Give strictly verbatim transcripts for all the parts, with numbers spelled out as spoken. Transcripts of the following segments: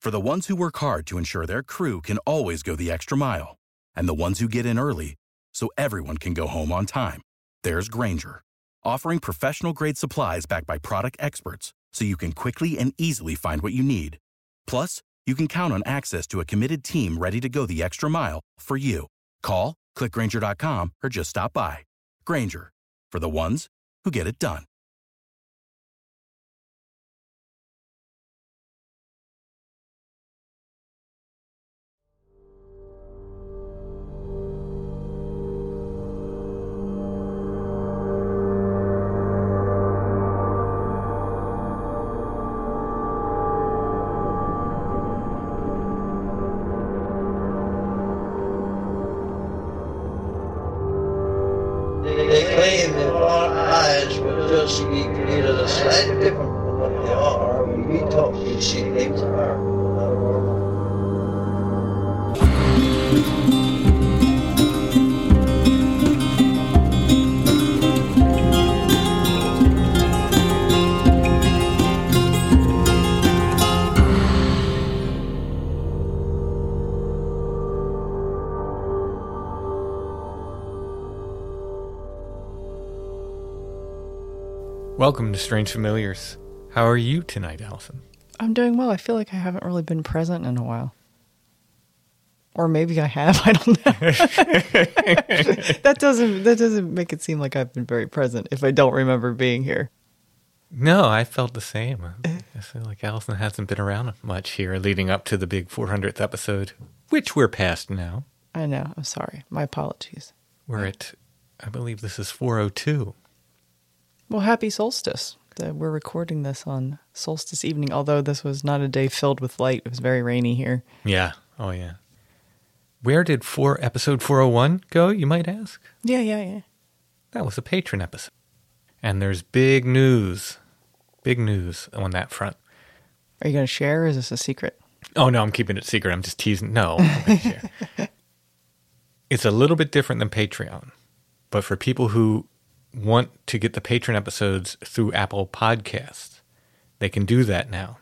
For the ones who work hard to ensure their crew can always go the extra mile, and the ones who get in early so everyone can go home on time, there's Grainger, offering professional-grade supplies backed by product experts so you can quickly and easily find what you need. Plus, you can count on access to a committed team ready to go the extra mile for you. Call, click Grainger dot com, or just stop by. Grainger, for the ones who get it done. They claim that our eyes will just be created a slightly different from what they are. We talk, we see things are not normal. Welcome to Strange Familiars. How are you tonight, Allison? I'm doing well. I feel like I haven't really been present in a while. Or maybe I have. I don't know. that doesn't that doesn't make it seem like I've been very present if I don't remember being here. No, I felt the same. I feel like Allison hasn't been around much here leading up to the big four hundredth episode, which we're past now. I know. I'm sorry. My apologies. We're at, I believe this is four oh two. Well, happy solstice. The, we're recording this on solstice evening, although this was not a day filled with light. It was very rainy here. Yeah. Oh, yeah. Where did four episode four oh one go, you might ask? Yeah, yeah, yeah. That was a patron episode. And there's big news. Big news on that front. Are you going to share, or is this a secret? Oh, no, I'm keeping it secret. I'm just teasing. No, I'm going to share. It's a little bit different than Patreon. But for people who want to get the patron episodes through Apple Podcasts, they can do that now.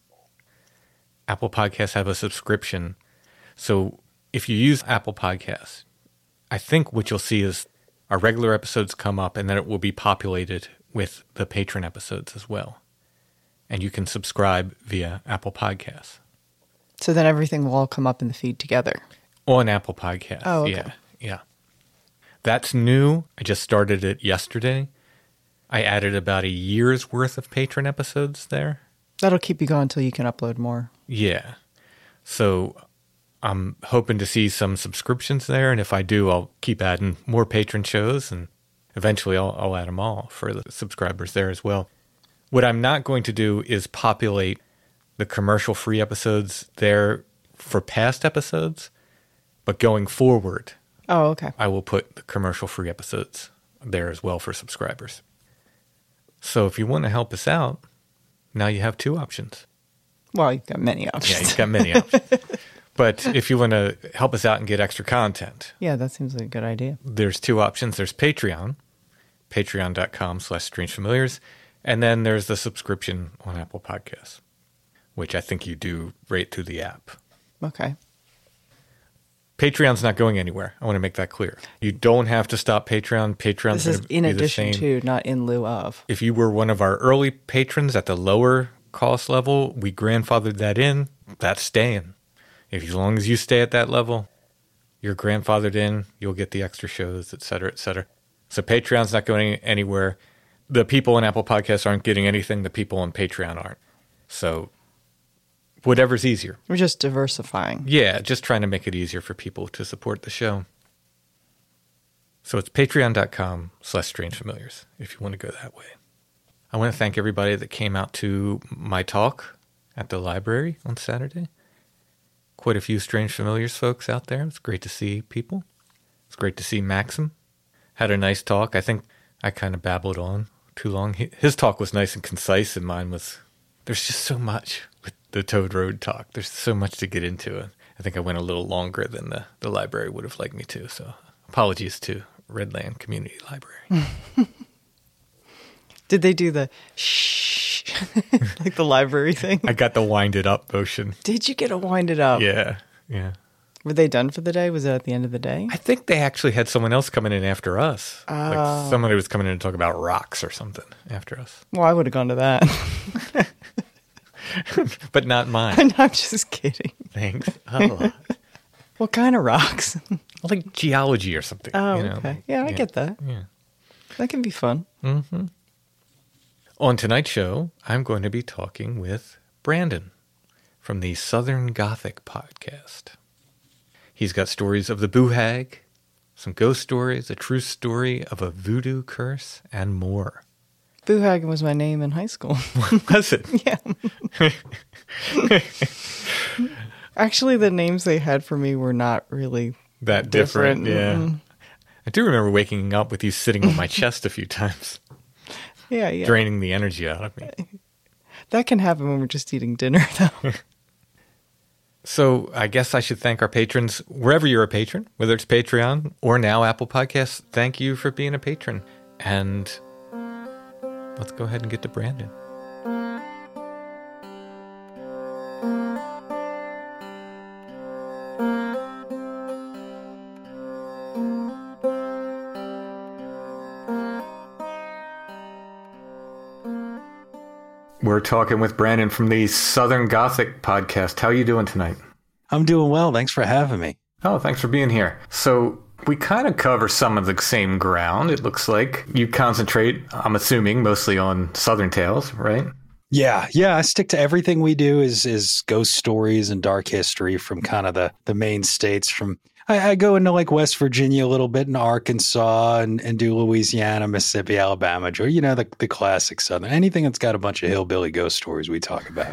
Apple Podcasts have a subscription. So if you use Apple Podcasts, I think what you'll see is our regular episodes come up and then it will be populated with the patron episodes as well. And you can subscribe via Apple Podcasts. So then everything will all come up in the feed together. On Apple Podcasts. Oh, okay. Yeah, yeah. That's new. I just started it yesterday. I added about a year's worth of patron episodes there. That'll keep you going until you can upload more. Yeah. So I'm hoping to see some subscriptions there. And if I do, I'll keep adding more patron shows. And eventually I'll, I'll add them all for the subscribers there as well. What I'm not going to do is populate the commercial-free episodes there for past episodes. But going forward, Oh, okay. I will put the commercial-free episodes there as well for subscribers. So if you want to help us out, now you have two options. Well, you've got many options. Yeah, you've got many options. But if you want to help us out and get extra content, Yeah, that seems like a good idea. there's two options. There's Patreon, patreon.com slash strangefamiliars, and then there's the subscription on Apple Podcasts, which I think you do right through the app. Okay. Patreon's not going anywhere. I want to make that clear. You don't have to stop Patreon. Patreon's This is going to in be addition the same. to, not in lieu of. If you were one of our early patrons at the lower cost level, we grandfathered that in. That's staying. If as long as you stay at that level, you're grandfathered in. You'll get the extra shows, et cetera, et cetera. So Patreon's not going anywhere. The people on Apple Podcasts aren't getting anything. The people on Patreon aren't. So whatever's easier. We're just diversifying. Yeah, just trying to make it easier for people to support the show. So it's patreon.com slash strangefamiliars if you want to go that way. I want to thank everybody that came out to my talk at the library on Saturday. Quite a few Strange Familiars folks out there. It's great to see people. It's great to see Maxim. Had a nice talk. I think I kind of babbled on too long. His talk was nice and concise, and mine was, there's just so much with the Toad Road talk. There's so much to get into. I think I went a little longer than the, the library would have liked me to. So apologies to Redland Community Library. Did they do the shh, like the library thing? I got the wind it up motion. Did you get to wind it up? Yeah, yeah. Were they done for the day? Was it at the end of the day? I think they actually had someone else coming in after us. Oh. Like somebody was coming in to talk about rocks or something after us. Well, I would have gone to that. But not mine. I'm just kidding. Thanks. Oh. What kind of rocks? Like geology or something. Oh, you know? okay. Yeah, I yeah. get that. Yeah. That can be fun. Mm-hmm. On tonight's show, I'm going to be talking with Brandon from the Southern Gothic podcast. He's got stories of the Boo Hag, some ghost stories, a true story of a voodoo curse, and more. Boo Hagen was my name in high school. Was it? Yeah. Actually, the names they had for me were not really That different, different. yeah. Mm-mm. I do remember waking up with you sitting on my chest a few times, Yeah, yeah. draining the energy out of me. That can happen when we're just eating dinner, though. So I guess I should thank our patrons wherever you're a patron, whether it's Patreon or now Apple Podcasts. Thank you for being a patron. And let's go ahead and get to Brandon. We're talking with Brandon from the Southern Gothic podcast. How are you doing tonight? I'm doing well. Thanks for having me. Oh, thanks for being here. So we kind of cover some of the same ground, it looks like. You concentrate, I'm assuming, mostly on Southern tales, right? Yeah, yeah. I stick to everything we do is is ghost stories and dark history from kind of the, the main states. From I, I go into like West Virginia a little bit, and Arkansas, and, and do Louisiana, Mississippi, Alabama, or, you know, the, the classic Southern. Anything that's got a bunch of hillbilly ghost stories we talk about.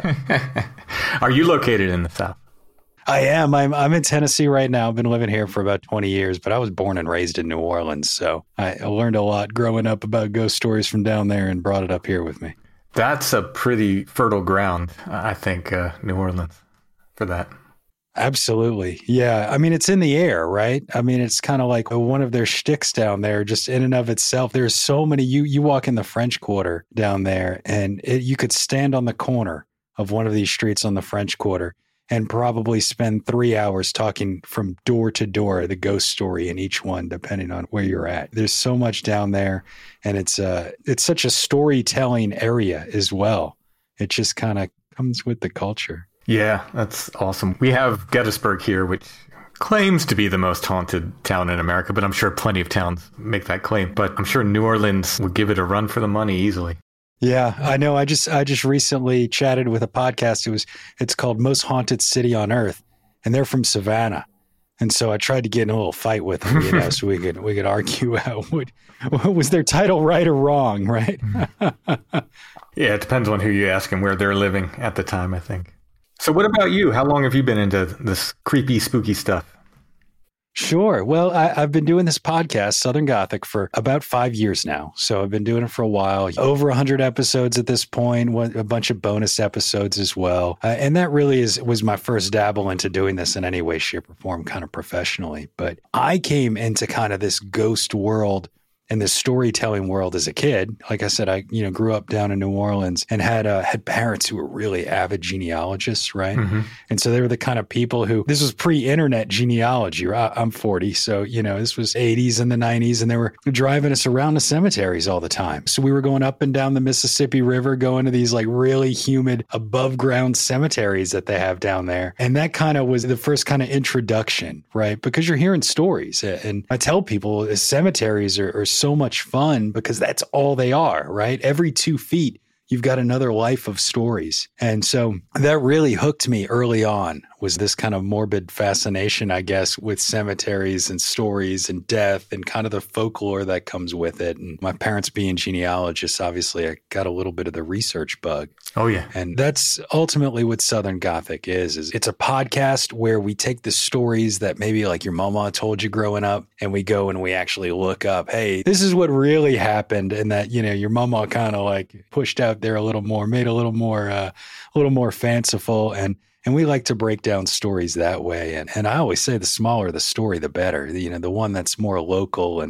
Are you located in the South? I am. I'm I'm in Tennessee right now. I've been living here for about twenty years, but I was born and raised in New Orleans. So I, I learned a lot growing up about ghost stories from down there and brought it up here with me. That's a pretty fertile ground, I think, uh, New Orleans, for that. Absolutely. Yeah. I mean, it's in the air, right? I mean, it's kind of like one of their shticks down there, just in and of itself. There's so many. You you walk in the French Quarter down there, and it, you could stand on the corner of one of these streets on the French Quarter and probably spend three hours talking from door to door, the ghost story in each one, depending on where you're at. There's so much down there, and it's uh, it's such a storytelling area as well. It just kind of comes with the culture. Yeah, that's awesome. We have Gettysburg here, which claims to be the most haunted town in America, but I'm sure plenty of towns make that claim. But I'm sure New Orleans would give it a run for the money easily. Yeah, I know. I just I just recently chatted with a podcast. It was it's called Most Haunted City on Earth, and they're from Savannah. And so I tried to get in a little fight with them, you know, so we could we could argue out what, what was their title right or wrong, right? Yeah, it depends on who you ask and where they're living at the time, I think. So what about you? How long have you been into this creepy, spooky stuff? Sure. Well, I, I've been doing this podcast, Southern Gothic, for about five years now. So I've been doing it for a while, over one hundred episodes at this point, a bunch of bonus episodes as well. Uh, and that really is was my first dabble into doing this in any way, shape, or form, kind of professionally. But I came into kind of this ghost world and this storytelling world as a kid. Like I said, I you know grew up down in New Orleans and had uh, had parents who were really avid genealogists, right? Mm-hmm. And so they were the kind of people who, this was pre-internet genealogy. Right? I'm forty, so you know this was eighties and the nineties, and they were driving us around the cemeteries all the time. So we were going up and down the Mississippi River, going to these like really humid above ground cemeteries that they have down there. And that kind of was the first kind of introduction, right? Because you're hearing stories. And I tell people cemeteries are, are so much fun because that's all they are, right? Every two feet, you've got another life of stories. And so that really hooked me early on, was this kind of morbid fascination, I guess, with cemeteries and stories and death and kind of the folklore that comes with it. And my parents being genealogists, obviously, I got a little bit of the research bug. Oh, yeah. And that's ultimately what Southern Gothic is, is it's a podcast where we take the stories that maybe like your mama told you growing up, and we go and we actually look up, hey, this is what really happened. And that, you know, your mama kind of like pushed out there a little more, made a little more, uh, a little more fanciful. And And we like to break down stories that way. And and I always say the smaller the story, the better. You know, the one that's more local and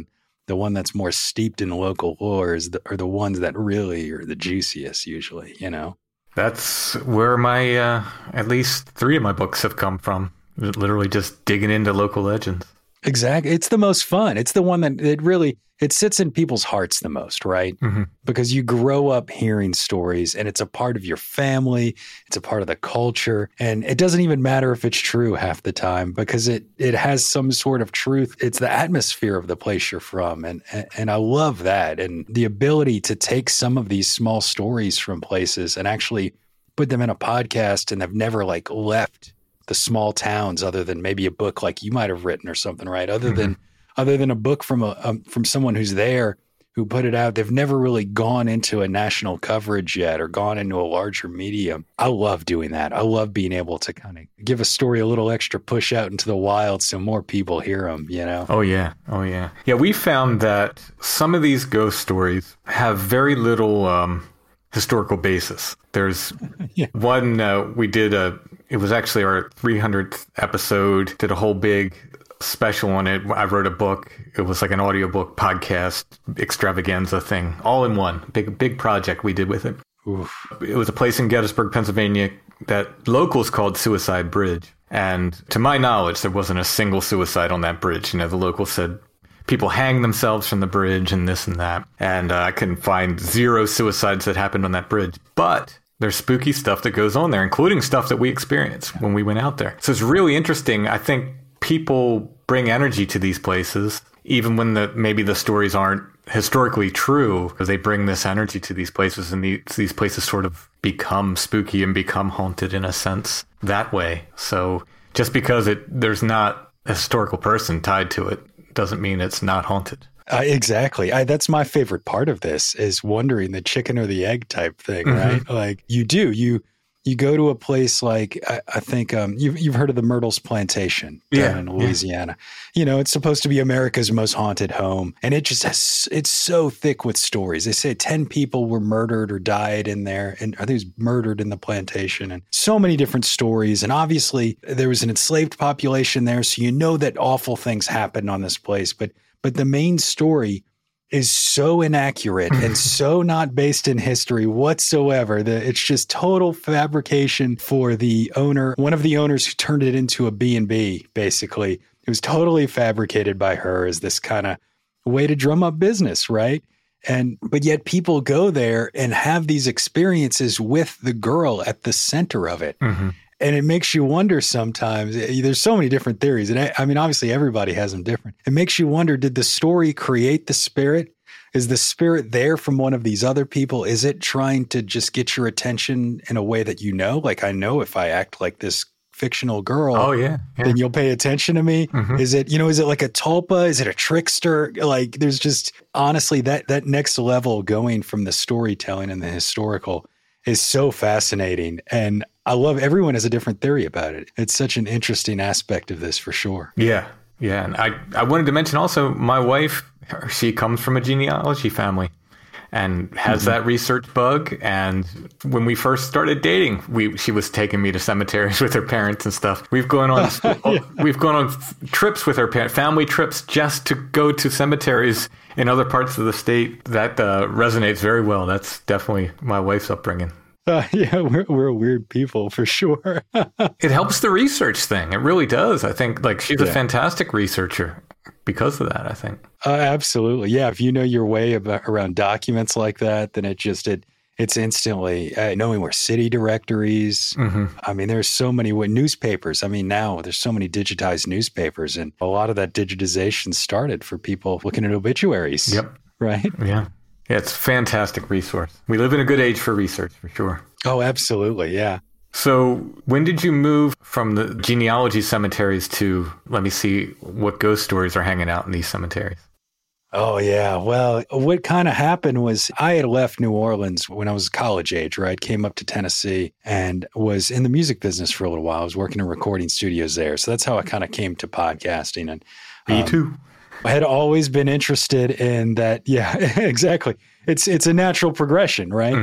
the one that's more steeped in local lore is the, are the ones that really are the juiciest usually, you know? That's where my, uh, at least three of my books have come from. Literally just digging into local legends. Exactly. It's the most fun. It's the one that it really, it sits in people's hearts the most, right? Mm-hmm. Because you grow up hearing stories and it's a part of your family. It's a part of the culture. And it doesn't even matter if it's true half the time because it, it has some sort of truth. It's the atmosphere of the place you're from. And, and, and I love that. And the ability to take some of these small stories from places and actually put them in a podcast and have never like left the small towns other than maybe a book like you might have written or something, right? Other mm-hmm. than other than a book from a um, from someone who's there who put it out. They've never really gone into a national coverage yet or gone into a larger medium. I love doing that. I love being able to kind of give a story a little extra push out into the wild so more people hear them, you know? Oh, yeah. Oh, yeah. Yeah, we found that some of these ghost stories have very little um, historical basis. There's yeah. one uh, we did a It was actually our three hundredth episode, did a whole big special on it. I wrote a book. It was like an audiobook podcast extravaganza thing, all in one. Big, big project we did with it. Oof. It was a place in Gettysburg, Pennsylvania that locals called Suicide Bridge. And to my knowledge, there wasn't a single suicide on that bridge. You know, the locals said people hang themselves from the bridge and this and that. And uh, I couldn't find zero suicides that happened on that bridge. But there's spooky stuff that goes on there, including stuff that we experienced when we went out there. So it's really interesting. I think people bring energy to these places, even when the maybe the stories aren't historically true, because they bring this energy to these places, and these, these places sort of become spooky and become haunted in a sense that way. So just because it there's not a historical person tied to it doesn't mean it's not haunted. Uh, exactly. I, that's my favorite part of this is wondering the chicken or the egg type thing, Mm-hmm. right? Like you do, you you go to a place like I, I think um, you've you've heard of the Myrtles Plantation down Yeah, in Louisiana. Yeah. You know, it's supposed to be America's most haunted home, and it just has it's so thick with stories. They say ten people were murdered or died in there, and I think it was murdered in the plantation, and so many different stories. And obviously, there was an enslaved population there, so you know that awful things happened on this place, but. But the main story is so inaccurate and so not based in history whatsoever that it's just total fabrication for the owner, one of the owners who turned it into a B and B, basically. It was totally fabricated by her as this kind of way to drum up business, right? And but yet people go there and have these experiences with the girl at the center of it. Mm-hmm. And it makes you wonder sometimes. There's so many different theories. And I, I mean, obviously, everybody has them different. It makes you wonder, did the story create the spirit? Is the spirit there from one of these other people? Is it trying to just get your attention in a way that you know? Like, I know if I act like this fictional girl, oh, yeah, yeah. then you'll pay attention to me. Mm-hmm. Is it, you know, is it like a tulpa? Is it a trickster? Like, there's just, honestly, that that next level going from the storytelling and the historical is so fascinating. And I love everyone has a different theory about it. It's such an interesting aspect of this for sure. Yeah. Yeah. And I, I wanted to mention also my wife, she comes from a genealogy family and has mm-hmm. that research bug. And when we first started dating, we she was taking me to cemeteries with her parents and stuff. We've gone on yeah. we've gone on trips with her parents, family trips, just to go to cemeteries in other parts of the state. That uh, resonates very well. That's definitely my wife's upbringing. Uh, yeah, we're we're weird people for sure. It helps the research thing. It really does. I think like she's yeah. a fantastic researcher because of that, I think. Uh, absolutely. Yeah. If you know your way about, around documents like that, then it just, it it's instantly uh, knowing where city directories. Mm-hmm. I mean, there's so many what, newspapers. I mean, now there's so many digitized newspapers, and a lot of that digitization started for people looking at obituaries. Yep. Right? Yeah. Yeah, it's a fantastic resource. We live in a good age for research, for sure. Oh, absolutely. Yeah. So when did you move from the genealogy cemeteries to, let me see, what ghost stories are hanging out in these cemeteries? Oh, yeah. Well, what kind of happened was I had left New Orleans when I was college age, right? Came up to Tennessee and was in the music business for a little while. I was working in recording studios there. So that's how I kind of came to podcasting. And Me um, too. I had always been interested in that. Yeah, exactly. It's it's a natural progression, right? Mm-hmm.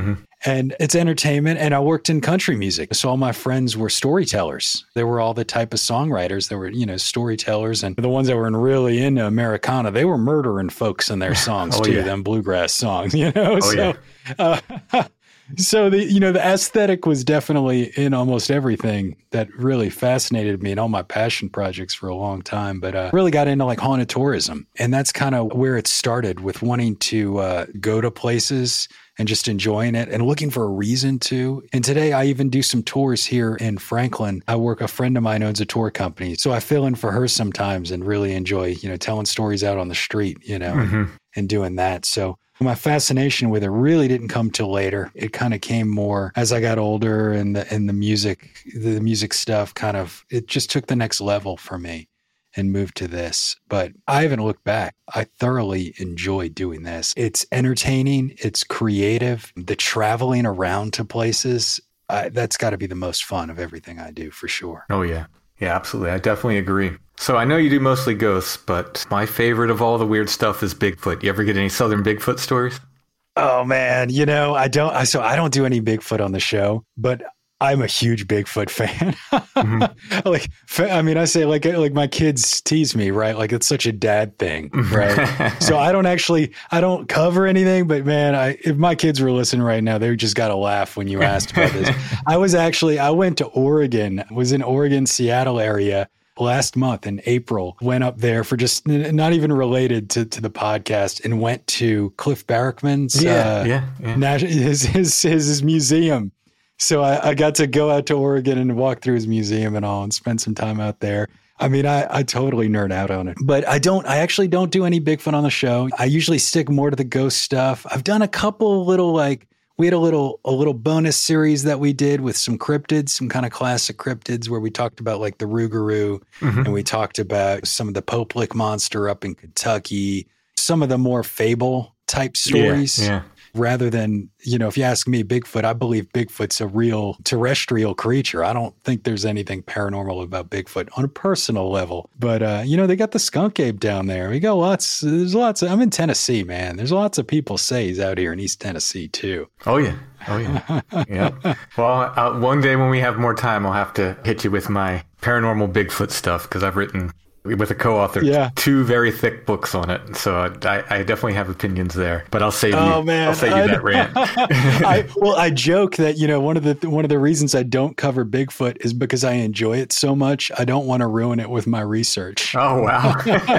And it's entertainment. And I worked in country music. So all my friends were storytellers. They were all the type of songwriters. They were, you know, storytellers. And the ones that were really into Americana, they were murdering folks in their songs oh, too, yeah. them bluegrass songs, you know? Oh, so, yeah. uh, so the, you know, the aesthetic was definitely in almost everything that really fascinated me and all my passion projects for a long time, but uh, really got into like haunted tourism. And that's kind of where it started, with wanting to uh, go to places and just enjoying it and looking for a reason to. And today I even do some tours here in Franklin. I work, a friend of mine owns a tour company. So I fill in for her sometimes and really enjoy, you know, telling stories out on the street, you know, mm-hmm. and, and doing that. So my fascination with it really didn't come till later. It kind of came more as I got older, and the, and the music, the music stuff kind of, it just took the next level for me and moved to this. But I haven't looked back. I thoroughly enjoy doing this. It's entertaining. It's creative. The traveling around to places, I, that's got to be the most fun of everything I do, for sure. Oh, yeah. Yeah, absolutely. I definitely agree. So I know you do mostly ghosts, but my favorite of all the weird stuff is Bigfoot. You ever get any Southern Bigfoot stories? Oh, man. You know, I don't, I, so I don't do any Bigfoot on the show, but I'm a huge Bigfoot fan. mm-hmm. Like, I mean, I say like, like my kids tease me, right? Like it's such a dad thing, right? So I don't actually, I don't cover anything, but man, I, if my kids were listening right now, they just got to laugh when you asked about this. I was actually, I went to Oregon, was in Oregon, Seattle area last month in April, went up there for just not even related to, to the podcast, and went to Cliff Barrickman's, yeah, uh, yeah, yeah. Nat- his, his, his, his museum. So I, I got to go out to Oregon and walk through his museum and all and spend some time out there. I mean, I, I totally nerd out on it, but I don't, I actually don't do any Bigfoot on the show. I usually stick more to the ghost stuff. I've done a couple little, like, we had a little, a little bonus series that we did with some cryptids, some kind of classic cryptids, where we talked about like the Rougarou, mm-hmm. and we talked about some of the Poplick monster up in Kentucky, some of the more fable type stories. Yeah, yeah. Rather than, you know, if you ask me, Bigfoot, I believe Bigfoot's a real terrestrial creature. I don't think there's anything paranormal about Bigfoot on a personal level. But, uh, you know, they got the skunk ape down there. We got lots, there's lots of, I'm in Tennessee, man. There's lots of people say he's out here in East Tennessee, too. Oh, yeah. Oh, yeah. Yeah. Well, uh, one day when we have more time, I'll have to hit you with my paranormal Bigfoot stuff, because I've written with a co-author, yeah. two very thick books on it. So I, I definitely have opinions there, but I'll save you, oh, man. I'll save you I, that rant. I, well, I joke that, you know, one of the, one of the reasons I don't cover Bigfoot is because I enjoy it so much. I don't want to ruin it with my research. Oh, wow.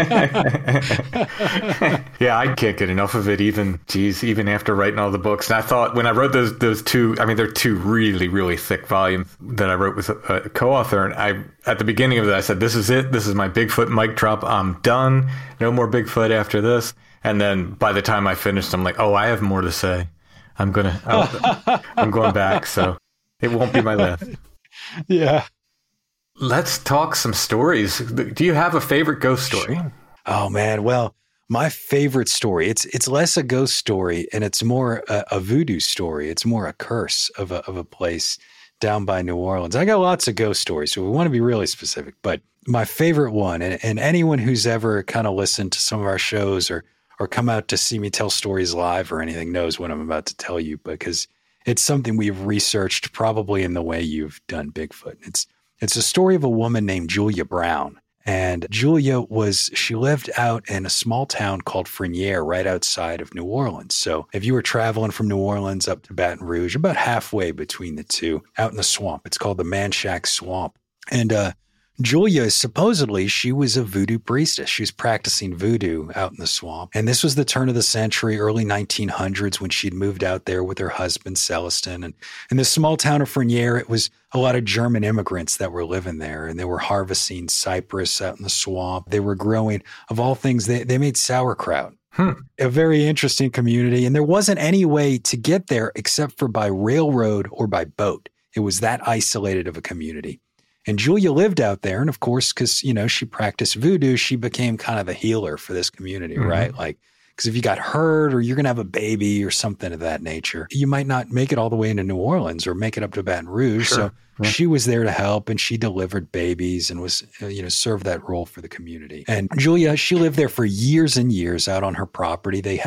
Yeah, I can't get enough of it, even, geez, even after writing all the books. And I thought when I wrote those, those two, I mean, they're two really, really thick volumes that I wrote with a, a co-author. And I, at the beginning of it, I said, this is it. This is my Bigfoot mic drop. I'm done. No more Bigfoot after this. And then by the time I finished, I'm like, oh, I have more to say. I'm going to, I'm going back. So it won't be my last. Yeah. Let's talk some stories. Do you have a favorite ghost story? Oh, man. Well, my favorite story, it's it's less a ghost story and it's more a, a voodoo story. It's more a curse of a, of a place down by New Orleans. I got lots of ghost stories, so we want to be really specific. But my favorite one, and, and anyone who's ever kind of listened to some of our shows or or come out to see me tell stories live or anything knows what I'm about to tell you, because it's something we've researched probably in the way you've done Bigfoot. It's it's a story of a woman named Julia Brown. And Julia was, she lived out in a small town called Frenier right outside of New Orleans. So if you were traveling from New Orleans up to Baton Rouge, about halfway between the two, out in the swamp, it's called the Manchac Swamp. And uh, Julia, supposedly, she was a voodoo priestess. She was practicing voodoo out in the swamp. And this was the turn of the century, early nineteen hundreds, when she'd moved out there with her husband, Celestin. And in this small town of Frenier, it was a lot of German immigrants that were living there. And they were harvesting cypress out in the swamp. They were growing, of all things, they, they made sauerkraut. Hmm. A very interesting community. And there wasn't any way to get there except for by railroad or by boat. It was that isolated of a community. And Julia lived out there. And of course, because, you know, she practiced voodoo, she became kind of the healer for this community, mm-hmm. right? Like, because if you got hurt or you're going to have a baby or something of that nature, you might not make it all the way into New Orleans or make it up to Baton Rouge. Sure. So yeah. she was there to help, and she delivered babies and was, you know, served that role for the community. And Julia, she lived there for years and years out on her property. They had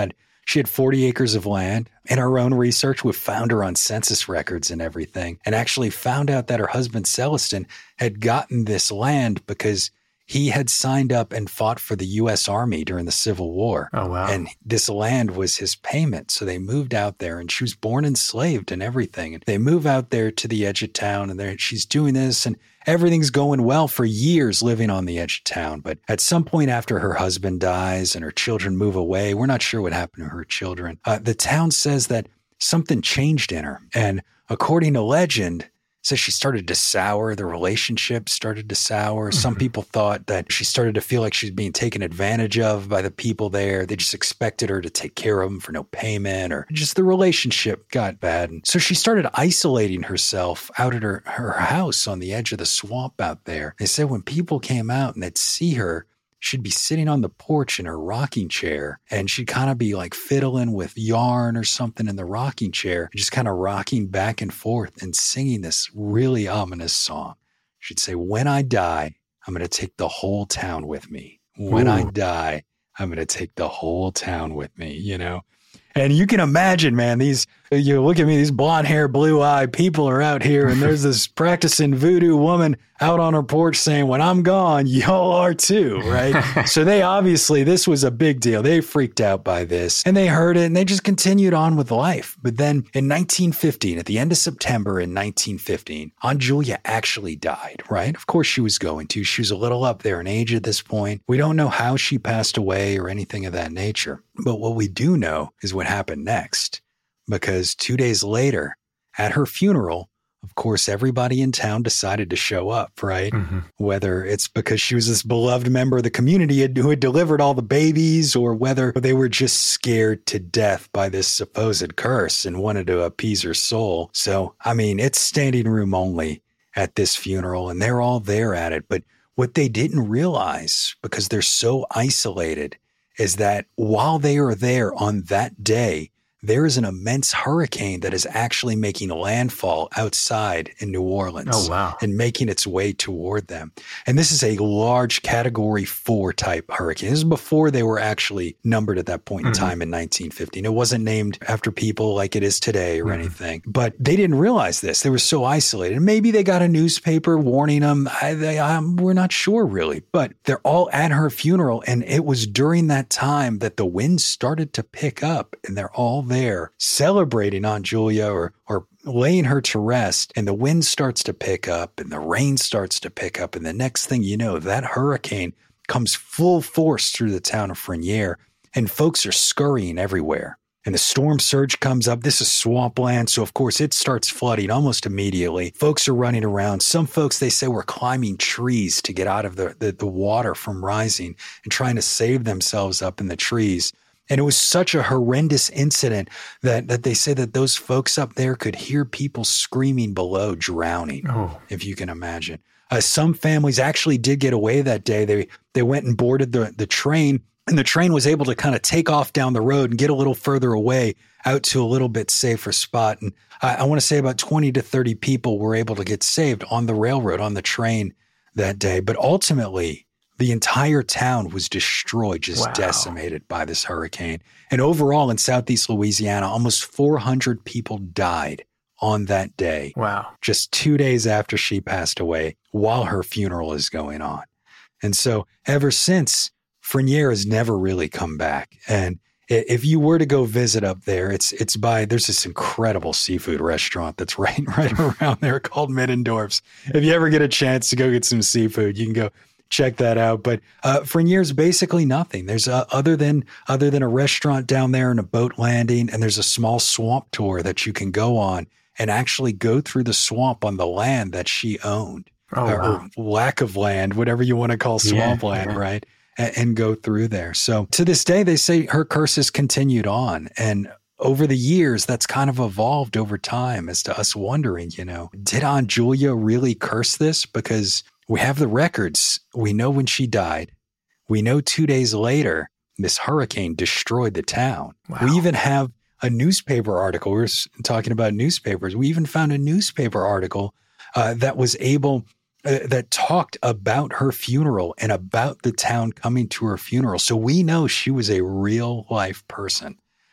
She had forty acres of land. In our own research, we found her on census records and everything, and actually found out that her husband, Celestin, had gotten this land because he had signed up and fought for the U S Army during the Civil War. Oh, wow. And this land was his payment. So they moved out there, and she was born enslaved and everything. And they move out there to the edge of town, and there she's doing this, and everything's going well for years living on the edge of town. But at some point after her husband dies and her children move away, we're not sure what happened to her children. Uh, the town says that something changed in her. And according to legend, says she started to sour. The relationship started to sour. Mm-hmm. Some people thought that she started to feel like she was being taken advantage of by the people there. They just expected her to take care of them for no payment, or just the relationship got bad. And so she started isolating herself out at her, her house on the edge of the swamp out there. They said when people came out and they'd see her, she'd be sitting on the porch in her rocking chair, and she'd kind of be like fiddling with yarn or something in the rocking chair, just kind of rocking back and forth and singing this really ominous song. She'd say, "When I die, I'm going to take the whole town with me. When Ooh. I die, I'm going to take the whole town with me," you know? And you can imagine, man, these, you look at me, these blonde hair, blue eyed people are out here, and there's this practicing voodoo woman out on her porch saying, "When I'm gone, y'all are too," right? So they obviously, this was a big deal. They freaked out by this, and they heard it, and they just continued on with life. But then in nineteen fifteen, at the end of September in nineteen fifteen, Aunt Julia actually died, right? Of course she was going to. She was a little up there in age at this point. We don't know how she passed away or anything of that nature. But what we do know is what happened next, because two days later, at her funeral, of course, everybody in town decided to show up, right? Mm-hmm. Whether it's because she was this beloved member of the community who had delivered all the babies, or whether they were just scared to death by this supposed curse and wanted to appease her soul. So, I mean, it's standing room only at this funeral, and they're all there at it. But what they didn't realize, because they're so isolated, is that while they are there on that day, there is an immense hurricane that is actually making landfall outside in New Orleans. Oh, wow. And making its way toward them. And this is a large category four type hurricane. This is before they were actually numbered at that point in mm-hmm. time in nineteen fifteen. It wasn't named after people like it is today or mm-hmm. anything. But they didn't realize this. They were so isolated. And maybe they got a newspaper warning them. I, they, I'm, we're not sure really. But they're all at her funeral. And it was during that time that the winds started to pick up, and they're all there celebrating Aunt Julia, or or laying her to rest, and the wind starts to pick up and the rain starts to pick up, and the next thing you know, that hurricane comes full force through the town of Frenier, and folks are scurrying everywhere. And the storm surge comes up. This is swampland, so of course it starts flooding almost immediately. Folks are running around. Some folks, they say, were climbing trees to get out of the, the, the water from rising and trying to save themselves up in the trees. And it was such a horrendous incident that, that they say that those folks up there could hear people screaming below, drowning, oh. if you can imagine. Uh, some families actually did get away that day. They they went and boarded the, the train, and the train was able to kind of take off down the road and get a little further away out to a little bit safer spot. And I, I want to say about twenty to thirty people were able to get saved on the railroad, on the train that day. But ultimately, the entire town was destroyed, just wow. decimated by this hurricane. And overall in Southeast Louisiana, almost four hundred people died on that day. Wow. Just two days after she passed away, while her funeral is going on. And so ever since, Frenier has never really come back. And if you were to go visit up there, it's it's by, there's this incredible seafood restaurant that's right, right around there called Middendorf's. If you ever get a chance to go get some seafood, you can go check that out. But uh, Frenier's basically nothing. There's uh, other than other than a restaurant down there and a boat landing, and there's a small swamp tour that you can go on and actually go through the swamp on the land that she owned, oh, or, wow. or lack of land, whatever you want to call swampland, yeah, yeah. right? And, and go through there. So to this day, they say her curse has continued on, and over the years, that's kind of evolved over time as to us wondering, you know, did Aunt Julia really curse this? Because we have the records. We know when she died. We know two days later, this hurricane destroyed the town. Wow. We even have a newspaper article. We were talking about newspapers. We even found a newspaper article uh, that was able, uh, that talked about her funeral and about the town coming to her funeral. So we know she was a real life person.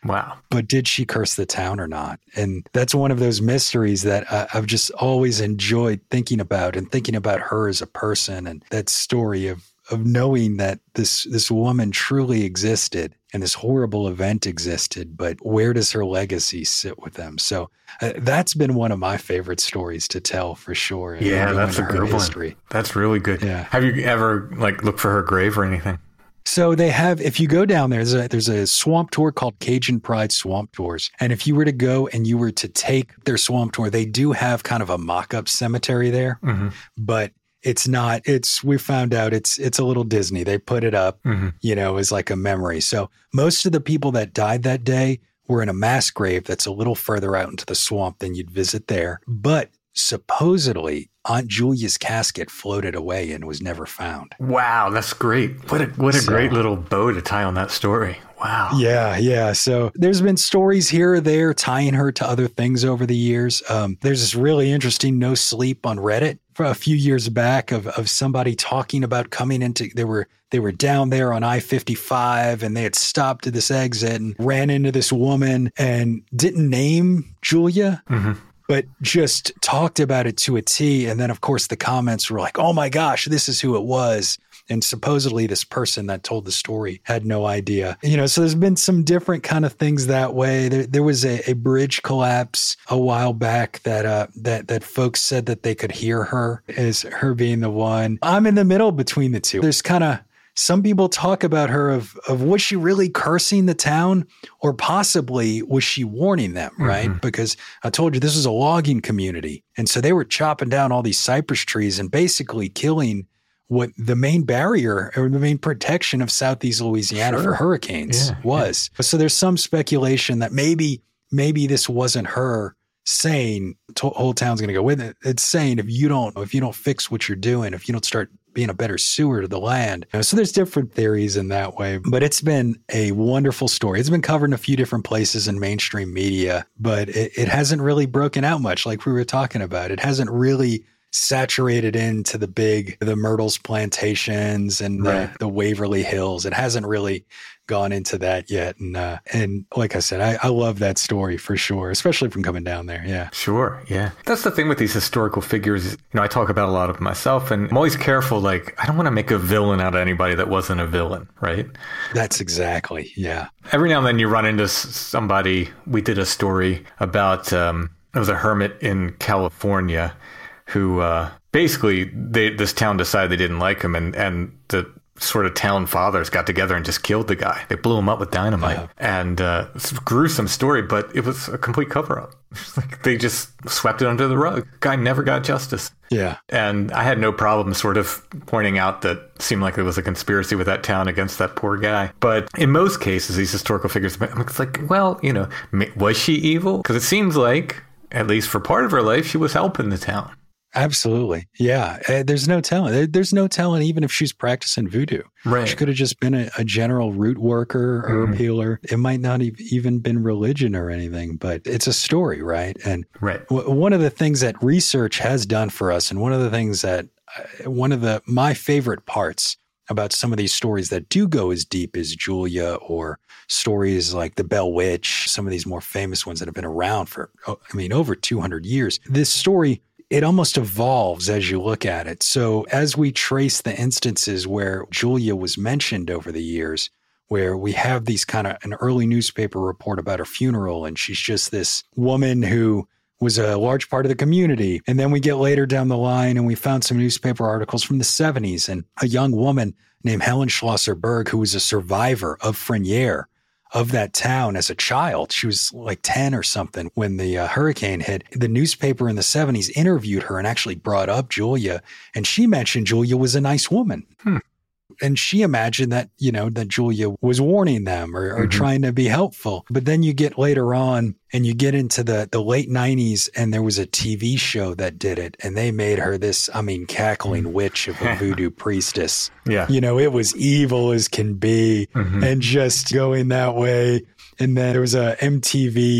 Wow. But did she curse the town or not? And that's one of those mysteries that uh, I've just always enjoyed thinking about and thinking about her as a person, and that story of of knowing that this this woman truly existed and this horrible event existed, but where does her legacy sit with them? So uh, that's been one of my favorite stories to tell for sure. Yeah, that's a good history. one. That's really good. Yeah. Have you ever like looked for her grave or anything? So they have, if you go down there, there's a, there's a swamp tour called Cajun Pride Swamp Tours. And if you were to go and you were to take their swamp tour, they do have kind of a mock-up cemetery there, mm-hmm. but it's not, it's, we found out it's, it's a little Disney. They put it up, mm-hmm. you know, as like a memory. So most of the people that died that day were in a mass grave that's a little further out into the swamp than you'd visit there. But supposedly Aunt Julia's casket floated away and was never found. Wow, that's great. What a what a so, great little bow to tie on that story. Wow. Yeah, yeah. So there's been stories here or there tying her to other things over the years. Um, there's this really interesting no sleep on Reddit for a few years back of of somebody talking about coming into they were they were down there on I fifty-five and they had stopped at this exit and ran into this woman and didn't name Julia. Mm-hmm. But just talked about it to a T. And then, of course, the comments were like, oh, my gosh, this is who it was. And supposedly this person that told the story had no idea. You know, so there's been some different kind of things that way. There, there was a, a bridge collapse a while back that uh, that that folks said that they could hear her as her being the one. I'm in the middle between the two. There's kind of some people talk about her of, of was she really cursing the town or possibly was she warning them, right? Mm-hmm. Because I told you this is a logging community. And so they were chopping down all these cypress trees and basically killing what the main barrier or the main protection of Southeast Louisiana sure. for hurricanes yeah, was. Yeah. So there's some speculation that maybe, maybe this wasn't her saying the whole town's going to go with it. It's saying if you don't, if you don't fix what you're doing, if you don't start being a better steward of the land. You know, so there's different theories in that way, but it's been a wonderful story. It's been covered in a few different places in mainstream media, but it, it hasn't really broken out much like we were talking about. It hasn't really saturated into the big, the Myrtles plantations and right. the, the Waverly Hills. It hasn't really gone into that yet. And, uh, and like I said, I, I love that story for sure, especially from coming down there. Yeah. Sure. Yeah. That's the thing with these historical figures. You know, I talk about a lot of them myself and I'm always careful. Like, I don't want to make a villain out of anybody that wasn't a villain. Right. That's exactly. Yeah. Every now and then you run into somebody. We did a story about, um, it was a hermit in California who, uh, basically they, this town decided they didn't like him and, and the, sort of town fathers got together and just killed the guy. They blew him up with dynamite. Yeah. And uh, it's a gruesome story, but it was a complete cover-up. Like they just swept it under the rug. Guy never got justice. Yeah. And I had no problem sort of pointing out that it seemed like there was a conspiracy with that town against that poor guy. But in most cases, these historical figures, it's like, well, you know, was she evil? Because it seems like, at least for part of her life, she was helping the town. Absolutely. Yeah. Uh, there's no telling. There's no telling even if she's practicing voodoo. Right. She could have just been a, a general root worker, herb mm. healer. It might not have even been religion or anything, but it's a story, right? And right. W- one of the things that research has done for us, and one of the things that, uh, one of the my favorite parts about some of these stories that do go as deep as Julia or stories like the Bell Witch, some of these more famous ones that have been around for, I mean, over two hundred years. This story, it almost evolves as you look at it. So as we trace the instances where Julia was mentioned over the years, where we have these kind of an early newspaper report about her funeral, and she's just this woman who was a large part of the community. And then we get later down the line and we found some newspaper articles from the seventies and a young woman named Helen Schlosser Berg, who was a survivor of Frenier, of that town as a child. She was like ten or something when the uh, hurricane hit. The newspaper in the seventies interviewed her and actually brought up Julia. And she mentioned Julia was a nice woman. Hmm. And she imagined that, you know, that Julia was warning them or, or mm-hmm. trying to be helpful. But then you get later on and you get into the, the late nineties and there was a T V show that did it. And they made her this, I mean, cackling witch of a voodoo priestess. Yeah. You know, it was evil as can be mm-hmm. and just going that way. And then there was a M T V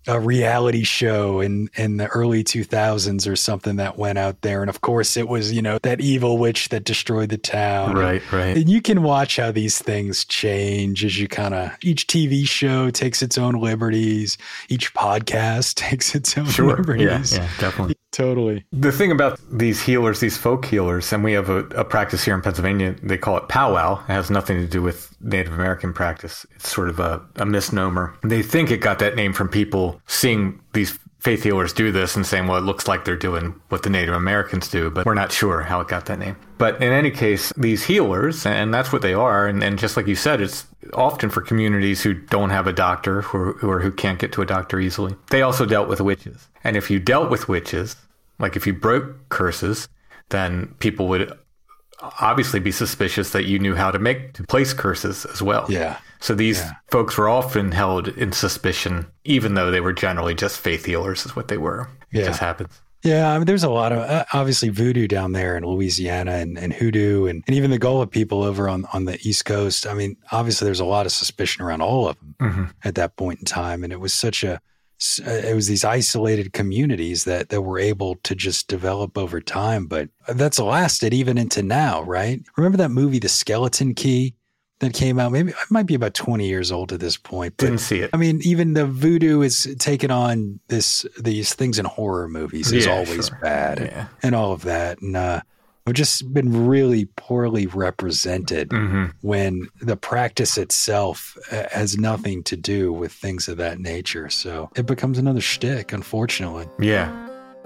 a reality show in, in the early two thousands or something that went out there. And of course it was, you know, that evil witch that destroyed the town. Right, and, right. And you can watch how these things change as you kind of, each T V show takes its own liberties. Each podcast takes its own sure. liberties. Yeah, yeah, definitely. Totally. The thing about these healers, these folk healers, and we have a, a practice here in Pennsylvania, they call it powwow. It has nothing to do with Native American practice. It's sort of a, a misnomer. They think it got that name from people seeing these faith healers do this and saying, well, it looks like they're doing what the Native Americans do, but we're not sure how it got that name. But in any case, these healers, and that's what they are, and, and just like you said, it's often for communities who don't have a doctor or, or who can't get to a doctor easily. They also dealt with witches. And if you dealt with witches, like if you broke curses, then people would obviously be suspicious that you knew how to make, to place curses as well. Yeah. So these yeah. folks were often held in suspicion, even though they were generally just faith healers is what they were. It yeah. just happens. Yeah, I mean, there's a lot of, uh, obviously, voodoo down there in Louisiana and, and hoodoo and, and even the Gullah people over on, on the East Coast. I mean, obviously, there's a lot of suspicion around all of them mm-hmm. at that point in time. And it was such a, it was these isolated communities that, that were able to just develop over time. But that's lasted even into now, right? Remember that movie, The Skeleton Key? That came out, maybe it might be about twenty years old at this point. But, Didn't see it. I mean, even the voodoo is taking on this these things in horror movies is yeah, always sure. bad yeah. and, and all of that. And uh, we've just been really poorly represented mm-hmm. when the practice itself uh, has nothing to do with things of that nature. So it becomes another shtick, unfortunately. Yeah.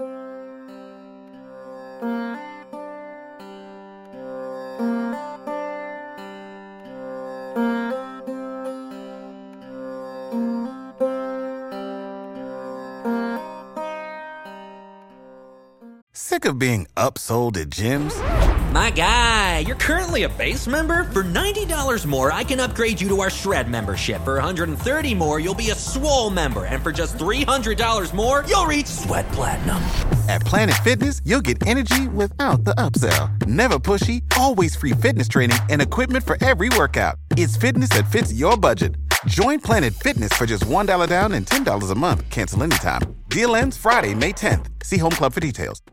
Sick of being upsold at gyms? My guy, you're currently a base member? For ninety dollars more, I can upgrade you to our Shred membership. For one hundred thirty dollars more, you'll be a Swole member. And for just three hundred dollars more, you'll reach Sweat Platinum. At Planet Fitness, you'll get energy without the upsell. Never pushy, always free fitness training and equipment for every workout. It's fitness that fits your budget. Join Planet Fitness for just one dollar down and ten dollars a month. Cancel anytime. Deal ends Friday, May tenth. See Home Club for details.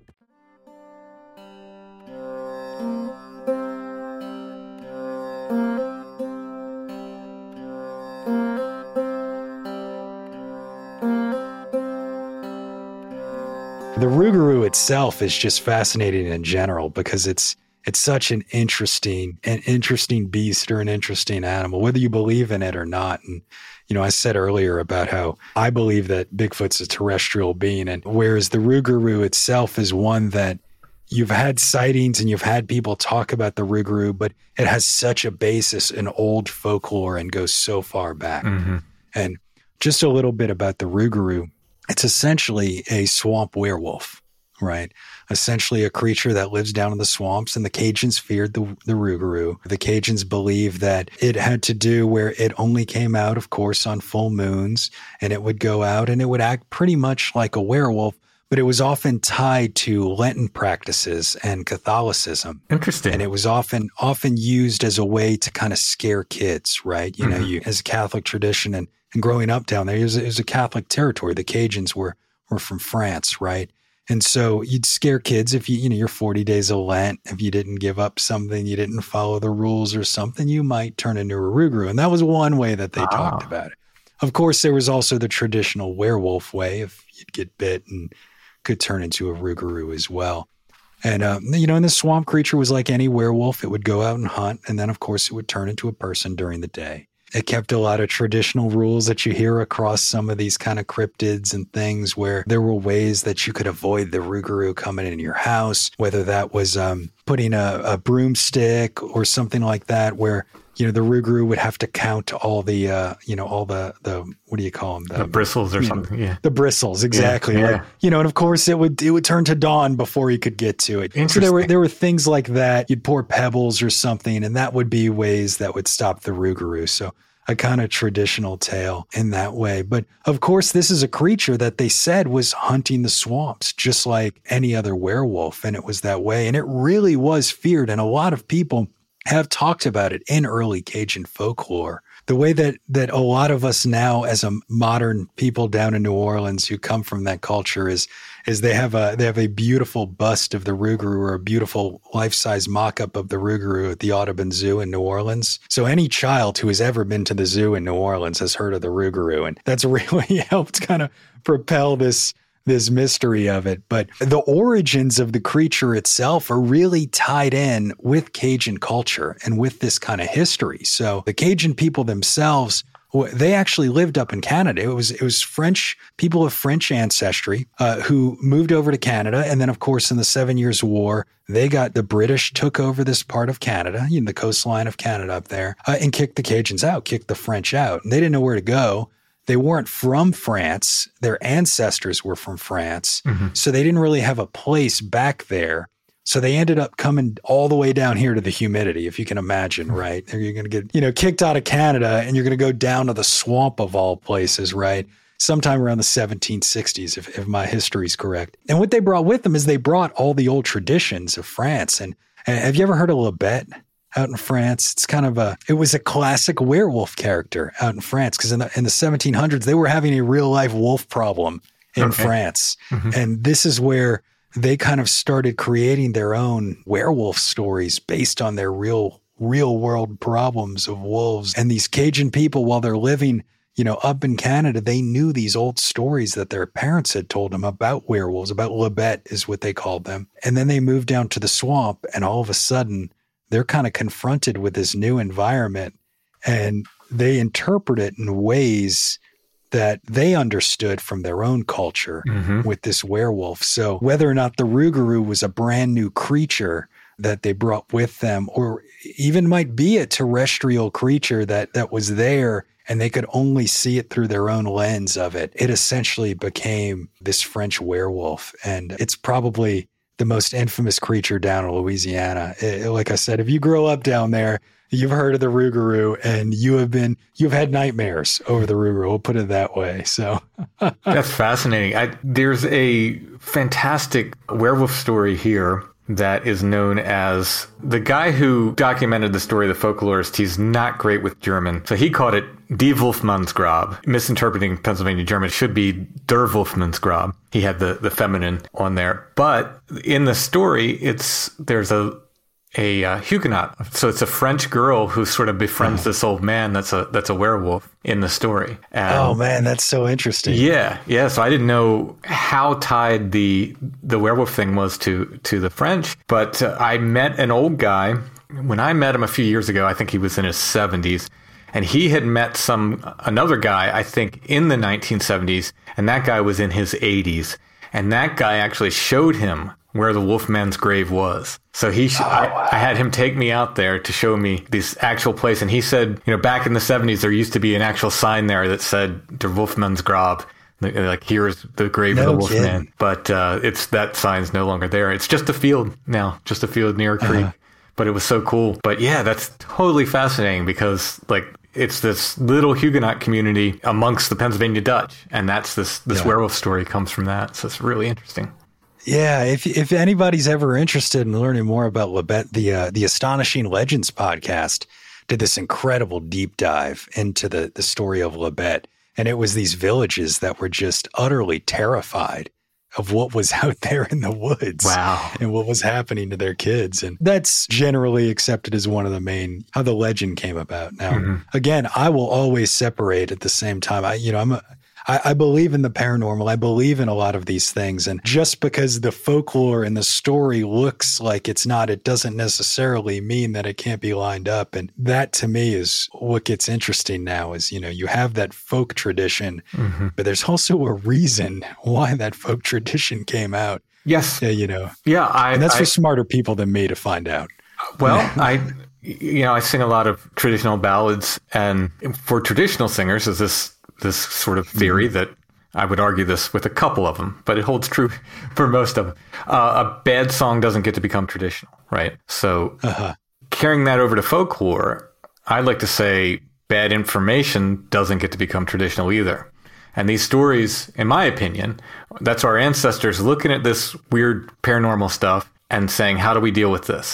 The Rougarou itself is just fascinating in general because it's it's such an interesting an interesting beast or an interesting animal, whether you believe in it or not. And you know, I said earlier about how I believe that Bigfoot's a terrestrial being, and whereas the Rougarou itself is one that you've had sightings and you've had people talk about the Rougarou, but it has such a basis in old folklore and goes so far back. Mm-hmm. And just a little bit about the Rougarou. It's essentially a swamp werewolf, right? Essentially a creature that lives down in the swamps, and the Cajuns feared the, the Rougarou. The Cajuns believed that it had to do where it only came out, of course, on full moons, and it would go out and it would act pretty much like a werewolf, but it was often tied to Lenten practices and Catholicism. Interesting. And it was often often used as a way to kind of scare kids, right? You mm-hmm. know, you as a Catholic tradition and And growing up down there, it was, it was a Catholic territory. The Cajuns were were from France, right? And so you'd scare kids if you, you know, your forty days of Lent, if you didn't give up something, you didn't follow the rules or something, you might turn into a Rougarou. And that was one way that they ah. talked about it. Of course, there was also the traditional werewolf way, if you'd get bit and could turn into a Rougarou as well. And, uh, you know, and the swamp creature was like any werewolf. It would go out and hunt, and then, of course, it would turn into a person during the day. It kept a lot of traditional rules that you hear across some of these kind of cryptids and things, where there were ways that you could avoid the Rougarou coming in your house, whether that was um, putting a, a broomstick or something like that, where, you know, the Rougarou would have to count all the, uh, you know, all the, the, what do you call them? The, the bristles or something. Know, yeah. The bristles. Exactly. Yeah, yeah. Like, you know, and of course it would, it would turn to dawn before he could get to it. So there were, there were things like that. You'd pour pebbles or something, and that would be ways that would stop the Rougarou. So a kind of traditional tale in that way. But of course, this is a creature that they said was hunting the swamps, just like any other werewolf. And it was that way. And it really was feared. And a lot of people have talked about it in early Cajun folklore the way that, that a lot of us now as a modern people down in New Orleans who come from that culture is, is they have a, they have a beautiful bust of the Rougarou or a beautiful life-size mock-up of the Rougarou at the Audubon Zoo in New Orleans. So any child who has ever been to the zoo in New Orleans has heard of the Rougarou, and that's really helped kind of propel this this mystery of it. But the origins of the creature itself are really tied in with Cajun culture and with this kind of history. So the Cajun people themselves, they actually lived up in Canada. It was it was French people of French ancestry uh, who moved over to Canada. And then, of course, in the Seven Years' War, they got the British took over this part of Canada, you know, the coastline of Canada up there, uh, and kicked the Cajuns out, kicked the French out. And they didn't know where to go. They weren't from France. Their ancestors were from France. Mm-hmm. So they didn't really have a place back there. So they ended up coming all the way down here to the humidity, if you can imagine, right? You're going to get, you know, kicked out of Canada and you're going to go down to the swamp of all places, right? Sometime around the seventeen sixties, if, if my history is correct. And what they brought with them is they brought all the old traditions of France. And, and have you ever heard of Le Bête out in France? It's kind of a, it was a classic werewolf character out in France because in the, in the seventeen hundreds, they were having a real life wolf problem in okay. France. Mm-hmm. And this is where they kind of started creating their own werewolf stories based on their real, real world problems of wolves. And these Cajun people, while they're living, you know, up in Canada, they knew these old stories that their parents had told them about werewolves, about Le Bête is what they called them. And then they moved down to the swamp and all of a sudden they're kind of confronted with this new environment and they interpret it in ways that they understood from their own culture mm-hmm. with this werewolf. So whether or not the Rougarou was a brand new creature that they brought with them, or even might be a terrestrial creature that, that was there and they could only see it through their own lens of it, it essentially became this French werewolf. And it's probably the most infamous creature down in Louisiana. It, like I said, if you grow up down there, you've heard of the Rougarou and you have been, you've had nightmares over the Rougarou. We'll put it that way. So that's fascinating. I, there's a fantastic werewolf story here that is known as, the guy who documented the story, the folklorist, he's not great with German. So he called it Die Wolfmannsgrab. Misinterpreting Pennsylvania German, should be Der Wolfmannsgrab. He had the, the feminine on there. But in the story, it's, there's a, a uh, Huguenot. So it's a French girl who sort of befriends oh. this old man that's a that's a werewolf in the story. And oh man, that's so interesting. Yeah, yeah. So I didn't know how tied the the werewolf thing was to to the French, but uh, I met an old guy. When I met him a few years ago, I think he was in his seventies, and he had met some another guy, I think, in the nineteen seventies, and that guy was in his eighties, and that guy actually showed him where the Wolfman's grave was. So he, sh- oh, wow. I, I had him take me out there to show me this actual place. And he said, you know, back in the seventies, there used to be an actual sign there that said Der Wolfman's Grab. Like, here's the grave no of the Wolfman. Kidding. But uh, it's that sign's no longer there. It's just a field now, just a field near a creek. Uh-huh. But it was so cool. But yeah, that's totally fascinating because, like, it's this little Huguenot community amongst the Pennsylvania Dutch. And that's this, this yeah. werewolf story comes from that. So it's really interesting. Yeah, if if anybody's ever interested in learning more about Le Bête, the uh, the Astonishing Legends podcast did this incredible deep dive into the the story of Le Bête, and it was these villages that were just utterly terrified of what was out there in the woods. Wow. And what was happening to their kids. And that's generally accepted as one of the main, how the legend came about. Now, mm-hmm. again, I will always separate at the same time. I, you know, I'm a, I, I believe in the paranormal. I believe in a lot of these things. And just because the folklore and the story looks like it's not, it doesn't necessarily mean that it can't be lined up. And that to me is what gets interesting now is, you know, you have that folk tradition, mm-hmm. but there's also a reason why that folk tradition came out. Yes. Yeah, you know. Yeah. I, and that's I, for smarter people than me to find out. Well, I, you know, I sing a lot of traditional ballads, and for traditional singers, is this this sort of theory mm-hmm. that I would argue this with a couple of them, but it holds true for most of them. Uh, a bad song doesn't get to become traditional, right? So uh-huh. carrying that over to folklore, I like to say bad information doesn't get to become traditional either. And these stories, in my opinion, that's our ancestors looking at this weird paranormal stuff and saying, how do we deal with this?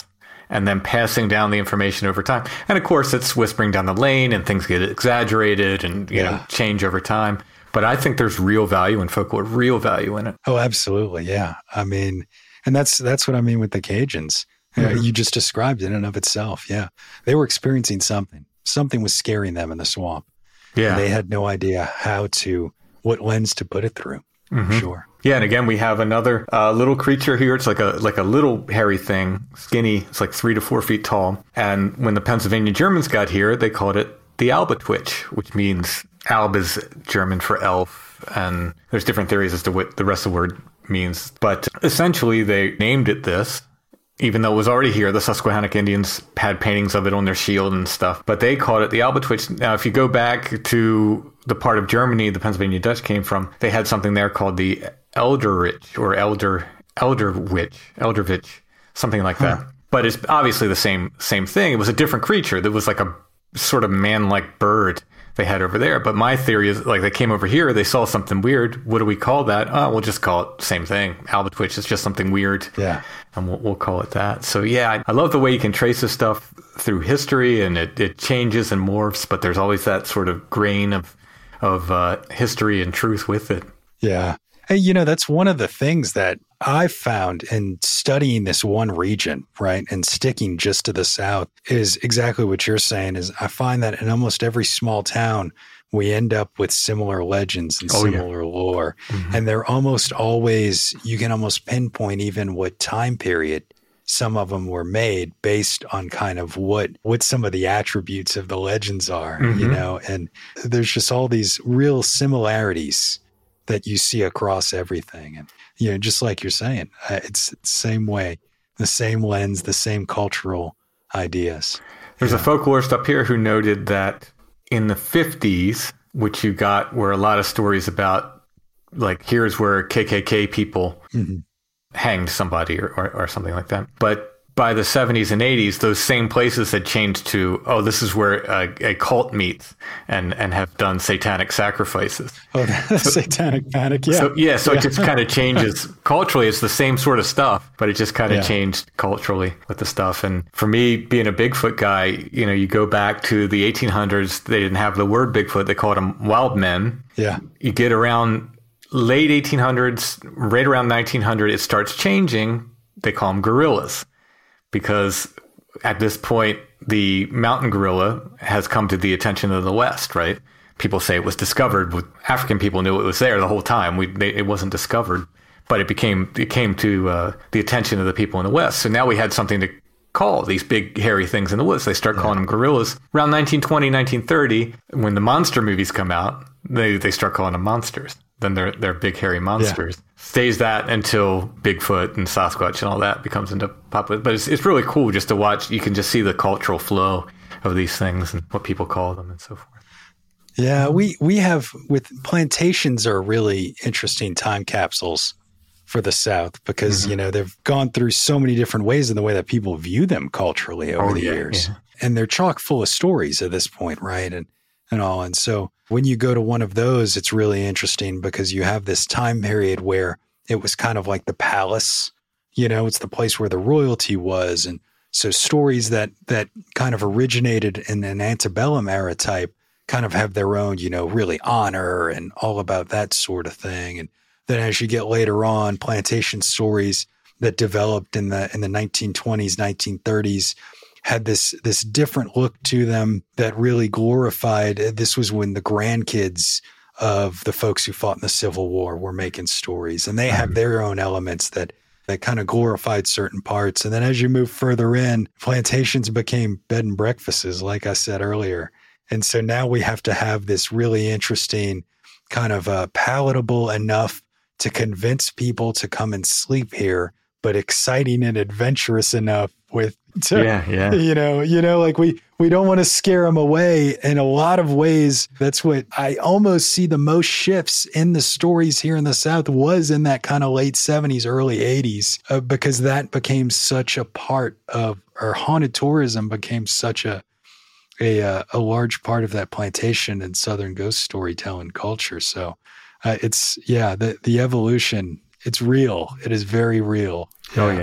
and then passing down the information over time. And of course, it's whispering down the lane and things get exaggerated and, you Yeah. know, change over time. But I think there's real value in folklore, real value in it. Oh, absolutely. Yeah. I mean, and that's that's what I mean with the Cajuns. Uh, you just described it in and of itself. Yeah. They were experiencing something. Something was scaring them in the swamp. Yeah. And they had no idea how to, what lens to put it through. Mhm. Sure. Yeah, and again, we have another uh, little creature here. It's like a like a little hairy thing, skinny. It's like three to four feet tall. And when the Pennsylvania Germans got here, they called it the Albatwitch, which means Alb is German for elf. And there's different theories as to what the rest of the word means. But essentially, they named it this, even though it was already here. The Susquehannock Indians had paintings of it on their shield and stuff. But they called it the Albatwitch. Now, if you go back to the part of Germany the Pennsylvania Dutch came from, they had something there called the Elderich or Elder Elderwitch, Elderwitch, something like that. Huh. But it's obviously the same same thing. It was a different creature. That was like a sort of man-like bird they had over there. But my theory is, like, they came over here, they saw something weird. What do we call that? Oh, we'll just call it the same thing. Albatwitch is just something weird. Yeah. And we'll, we'll call it that. So, yeah, I, I love the way you can trace this stuff through history, and it, it changes and morphs, but there's always that sort of grain of, of uh, history and truth with it. Yeah. Hey, you know, that's one of the things that I found in studying this one region, right, and sticking just to the South is exactly what you're saying. Is I find that in almost every small town, we end up with similar legends and Oh, similar yeah. lore. Mm-hmm. And they're almost always, you can almost pinpoint even what time period some of them were made based on kind of what what some of the attributes of the legends are, Mm-hmm. you know, and there's just all these real similarities that you see across everything. And, you know, just like you're saying, uh, it's the same way, the same lens, the same cultural ideas. There's yeah. a folklorist up here who noted that in the fifties, which you got were a lot of stories about, like, here's where K K K people mm-hmm. hanged somebody or, or, or something like that. But by the seventies and eighties, those same places had changed to, oh, this is where a, a cult meets and, and have done satanic sacrifices. Oh, that's so, satanic panic, yeah. So, yeah, so yeah. it just kind of changes. Culturally, it's the same sort of stuff, but it just kind of yeah. changed culturally with the stuff. And for me, being a Bigfoot guy, you know, you go back to the eighteen hundreds, they didn't have the word Bigfoot. They called them wild men. Yeah. You get around late eighteen hundreds, right around nineteen hundred, it starts changing. They call them gorillas. Because at this point, the mountain gorilla has come to the attention of the West, right? People say it was discovered. With African people knew it was there the whole time. We, they, it wasn't discovered, but it became it came to uh, the attention of the people in the West. So now we had something to call these big hairy things in the woods. They start calling yeah. them gorillas. Around nineteen twenty, nineteen thirty, when the monster movies come out, they, they start calling them monsters. Then they're they're big hairy monsters. Yeah. Stays that until Bigfoot and Sasquatch and all that becomes into popular. But it's it's really cool just to watch. You can just see the cultural flow of these things and what people call them and so forth. Yeah, we we have with plantations are really interesting time capsules for the South because mm-hmm. you know they've gone through so many different ways in the way that people view them culturally over oh, the yeah, years, yeah. and they're chock full of stories at this point, right? And and all. And so when you go to one of those, it's really interesting because you have this time period where it was kind of like the palace, you know, it's the place where the royalty was. And so stories that, that kind of originated in an antebellum era type kind of have their own, you know, really honor and all about that sort of thing. And then as you get later on, plantation stories that developed in the, in the nineteen twenties, nineteen thirties, had this this different look to them that really glorified. This was when the grandkids of the folks who fought in the Civil War were making stories, and they mm-hmm. have their own elements that that kind of glorified certain parts. And then as you move further in, plantations became bed and breakfasts, like I said earlier. And so now we have to have this really interesting kind of uh, palatable enough to convince people to come and sleep here, but exciting and adventurous enough with to, yeah, yeah. you know, you know, like we, we don't want to scare them away. In a lot of ways, that's what I almost see the most shifts in the stories here in the South was in that kind of late seventies, early eighties, uh, because that became such a part of, or haunted tourism became such a, a, uh, a large part of that plantation and Southern ghost storytelling culture. So uh, it's, yeah, the, the evolution, it's real. It is very real. Oh, yeah.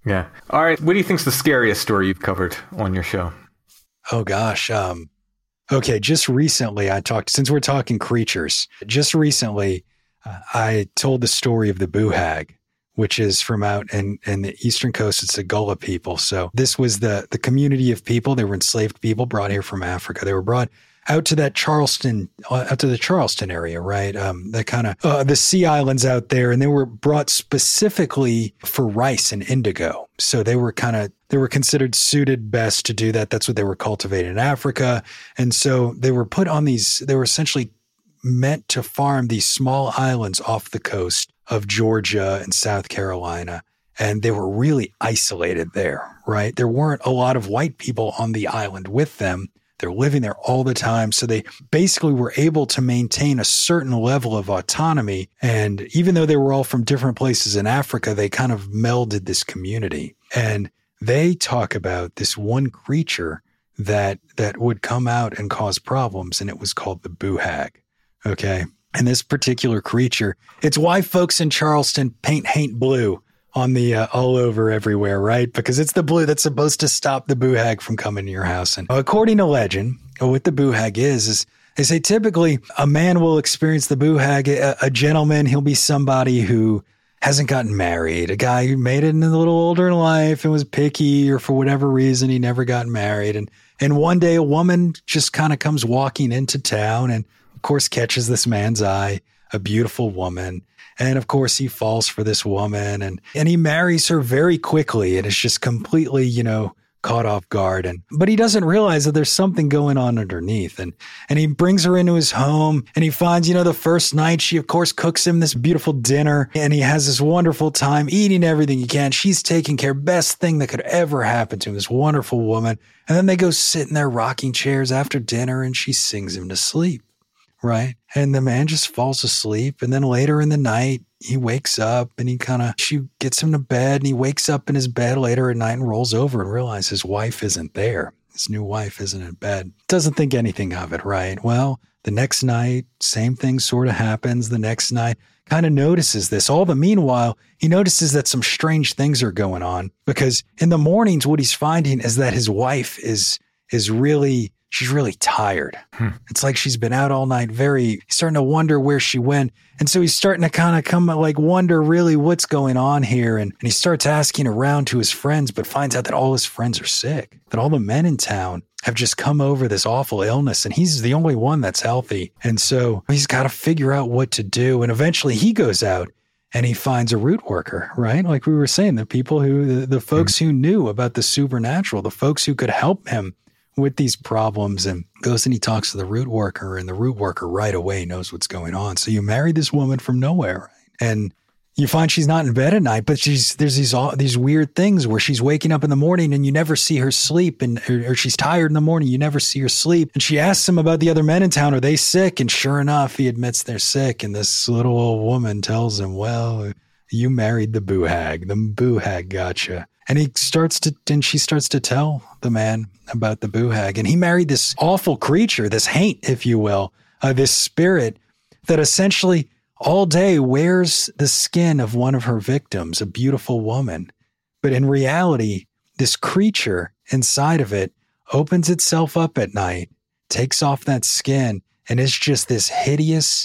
Yeah. All right. What do you think's the scariest story you've covered on your show? Oh, gosh. Um, okay. Just recently, I talked, since we're talking creatures, just recently, uh, I told the story of the Buhag, which is from out in, in the eastern coast. It's the Gullah people. So this was the, the community of people. They were enslaved people brought here from Africa. They were brought out to that Charleston, uh, out to the Charleston area, right? Um, that kind of, uh, the Sea Islands out there. And they were brought specifically for rice and indigo. So they were kind of, they were considered suited best to do that. That's what they were cultivated in Africa. And so they were put on these, they were essentially meant to farm these small islands off the coast of Georgia and South Carolina. And they were really isolated there, right? There weren't a lot of white people on the island with them. They're living there all the time. So they basically were able to maintain a certain level of autonomy. And even though they were all from different places in Africa, they kind of melded this community. And they talk about this one creature that that would come out and cause problems. And it was called the Buhag. Okay. And this particular creature, it's why folks in Charleston paint haint blue on the uh, all over everywhere, right? Because it's the blue that's supposed to stop the Buhag from coming to your house. And according to legend, what the Buhag is, is they say typically a man will experience the Buhag, a, a gentleman, he'll be somebody who hasn't gotten married, a guy who made it a little older in life and was picky, or for whatever reason, he never got married. And, and one day a woman just kind of comes walking into town and of course catches this man's eye, a beautiful woman. And of course, he falls for this woman and, and he marries her very quickly and is just completely, you know, caught off guard. And but he doesn't realize that there's something going on underneath. And and he brings her into his home and he finds, you know, the first night she, of course, cooks him this beautiful dinner and he has this wonderful time eating everything he can. She's taking care, best thing that could ever happen to him, this wonderful woman. And then they go sit in their rocking chairs after dinner and she sings him to sleep. Right. And the man just falls asleep. And then later in the night, he wakes up and he kind of, she gets him to bed and he wakes up in his bed later at night and rolls over and realizes his wife isn't there. His new wife isn't in bed. Doesn't think anything of it. Right. Well, the next night, same thing sort of happens. The next night, kind of notices this. All the meanwhile, he notices that some strange things are going on because in the mornings, what he's finding is that his wife is, is really, she's really tired. Hmm. It's like she's been out all night, very, he's starting to wonder where she went. And so he's starting to kind of come like wonder really what's going on here. And, and he starts asking around to his friends, but finds out that all his friends are sick, that all the men in town have just come over this awful illness. And he's the only one that's healthy. And so he's got to figure out what to do. And eventually he goes out and he finds a root worker, right? Like we were saying, the people who, the, the folks hmm. who knew about the supernatural, the folks who could help him with these problems, and goes and he talks to the root worker, and the root worker right away knows what's going on. So you marry this woman from nowhere, right? And you find she's not in bed at night, but she's there's these all these weird things where she's waking up in the morning and you never see her sleep, and or, or she's tired in the morning, you never see her sleep. And she asks him about the other men in town, are they sick? And sure enough, he admits they're sick. And this little old woman tells him, well, you married the Buhag. The Buhag gotcha. And he starts to, and she starts to tell the man about the Buhag. And he married this awful creature, this haint, if you will, uh, this spirit that essentially all day wears the skin of one of her victims, a beautiful woman. But in reality, this creature inside of it opens itself up at night, takes off that skin, and is just this hideous,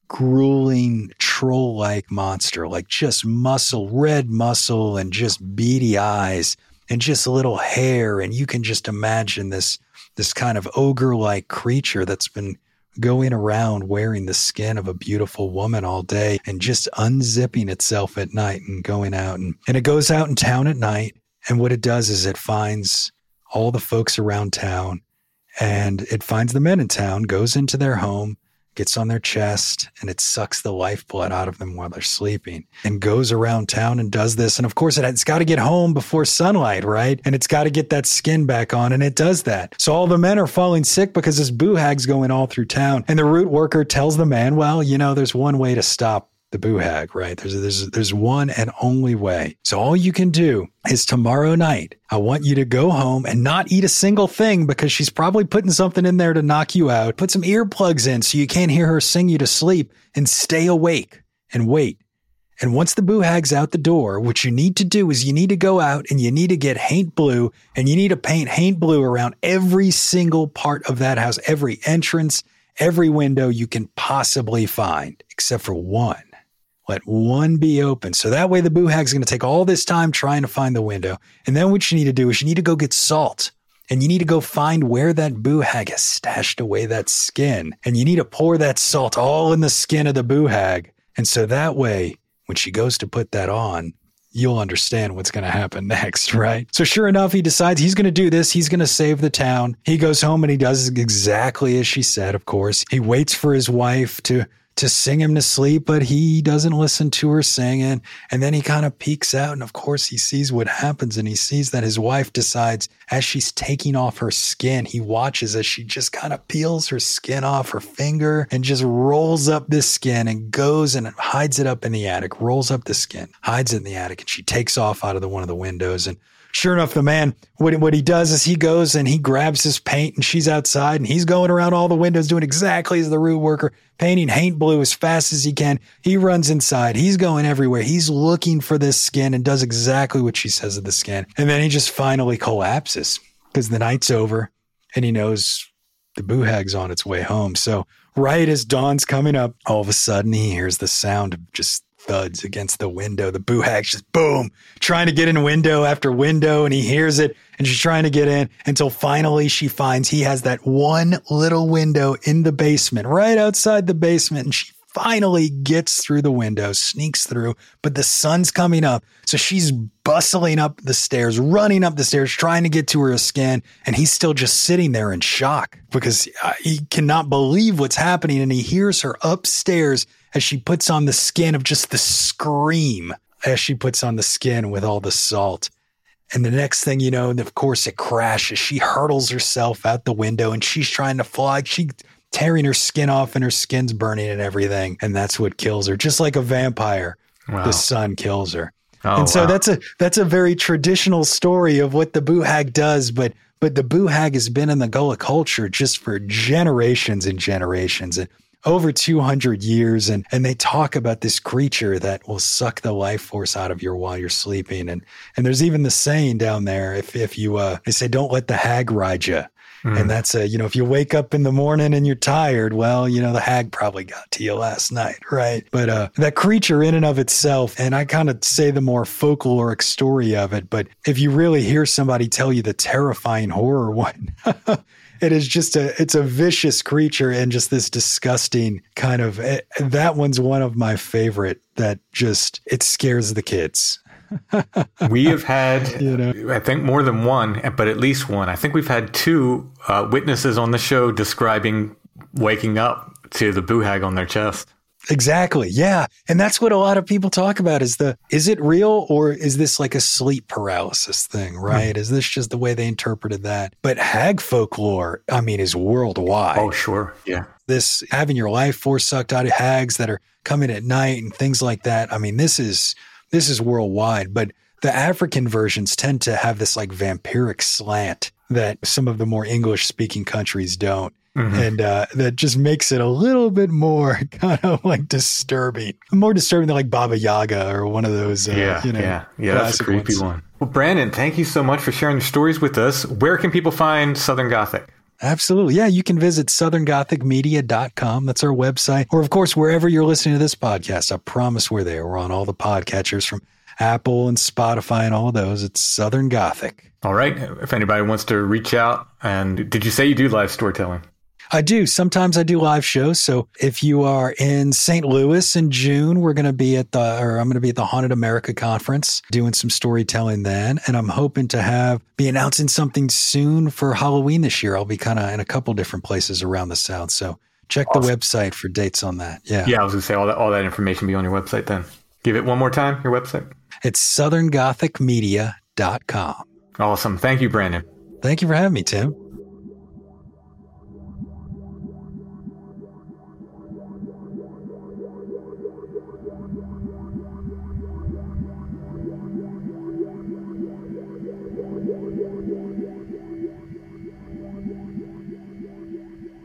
grueling, troll-like monster, like just muscle, red muscle, and just beady eyes, and just little hair. And you can just imagine this, this kind of ogre-like creature that's been going around wearing the skin of a beautiful woman all day and just unzipping itself at night and going out. And, and it goes out in town at night. And what it does is it finds all the folks around town, and it finds the men in town, goes into their home, gets on their chest, and it sucks the lifeblood out of them while they're sleeping, and goes around town and does this. And of course, it, it's got to get home before sunlight, right? And it's got to get that skin back on, and it does that. So all the men are falling sick because this Buhag's going all through town. And the root worker tells the man, well, you know, there's one way to stop the Buhag, right? There's, there's, there's one and only way. So all you can do is tomorrow night, I want you to go home and not eat a single thing, because she's probably putting something in there to knock you out. Put some earplugs in so you can't hear her sing you to sleep, and stay awake and wait. And once the boo hag's out the door, what you need to do is you need to go out and you need to get haint blue, and you need to paint haint blue around every single part of that house, every entrance, every window you can possibly find, except for one. Let one be open. So that way the boo hag's going to take all this time trying to find the window. And then what you need to do is you need to go get salt. And you need to go find where that boo hag has stashed away that skin. And you need to pour that salt all in the skin of the boo hag. And so that way, when she goes to put that on, you'll understand what's going to happen next, right? So sure enough, he decides he's going to do this. He's going to save the town. He goes home and he does exactly as she said, of course. He waits for his wife to to sing him to sleep, but he doesn't listen to her singing. And then he kind of peeks out, and of course he sees what happens, and he sees that his wife decides, as she's taking off her skin, he watches as she just kind of peels her skin off her finger and just rolls up this skin and goes and hides it up in the attic, rolls up the skin, hides it in the attic, and she takes off out of the one of the windows. And sure enough, the man, what, what he does is he goes and he grabs his paint, and she's outside, and he's going around all the windows doing exactly as the root worker, painting haint blue as fast as he can. He runs inside. He's going everywhere. He's looking for this skin and does exactly what she says of the skin. And then he just finally collapses because the night's over and he knows the boo hag's on its way home. So right as dawn's coming up, all of a sudden he hears the sound of just thuds against the window. The boo hag's just boom, trying to get in window after window, and he hears it, and she's trying to get in until finally she finds he has that one little window in the basement, right outside the basement, and she finally gets through the window, sneaks through, but the sun's coming up, so she's bustling up the stairs, running up the stairs, trying to get to her skin, and he's still just sitting there in shock because he cannot believe what's happening, and he hears her upstairs as she puts on the skin of just the scream as she puts on the skin with all the salt. And the next thing you know, of course, it crashes. She hurtles herself out the window and she's trying to fly. She's tearing her skin off and her skin's burning and everything. And that's what kills her. Just like a vampire, wow. The sun kills her. Oh, and so wow. that's a that's a very traditional story of what the boo hag does. But but the boo hag has been in the Gullah culture just for generations and generations. And over two hundred years, and and they talk about this creature that will suck the life force out of you while you're sleeping. And and there's even the saying down there, if if you, uh, they say, don't let the hag ride you. Mm. And that's a, you know, if you wake up in the morning and you're tired, well, you know, the hag probably got to you last night, right? But uh, that creature in and of itself, and I kind of say the more folkloric story of it, but if you really hear somebody tell you the terrifying horror one, it is just a, it's a vicious creature and just this disgusting kind of, it, that one's one of my favorite that just, it scares the kids. We have had, you know, I think more than one, but at least one. I think we've had two uh, witnesses on the show describing waking up to the boo hag on their chest. Exactly. Yeah. And that's what a lot of people talk about is the, is it real or is this like a sleep paralysis thing, right? Mm. Is this just the way they interpreted that? But hag folklore, I mean, is worldwide. Oh, sure. Yeah. This having your life force sucked out of hags that are coming at night and things like that. I mean, this is, this is worldwide, but the African versions tend to have this like vampiric slant that some of the more English speaking countries don't. Mm-hmm. And uh, that just makes it a little bit more kind of like disturbing, more disturbing than like Baba Yaga or one of those. Uh, yeah, you know, yeah, yeah. That's a creepy ones. one. Well, Brandon, thank you so much for sharing your stories with us. Where can people find Southern Gothic? Absolutely. Yeah, you can visit southern gothic media dot com. That's our website. Or, of course, wherever you're listening to this podcast, I promise we're there. We're on all the podcatchers from Apple and Spotify and all those. It's Southern Gothic. All right. If anybody wants to reach out, and did you say you do live storytelling? I do. Sometimes I do live shows. So if you are in Saint Louis in June, we're going to be at the, or I'm going to be at the Haunted America Conference doing some storytelling then. And I'm hoping to have, be announcing something soon for Halloween this year. I'll be kind of in a couple different places around the South. So check awesome. the website for dates on that. Yeah. Yeah. I was going to say all that, all that information be on your website then. Give it one more time, your website. It's southern gothic media dot com. Awesome. Thank you, Brandon. Thank you for having me, Tim.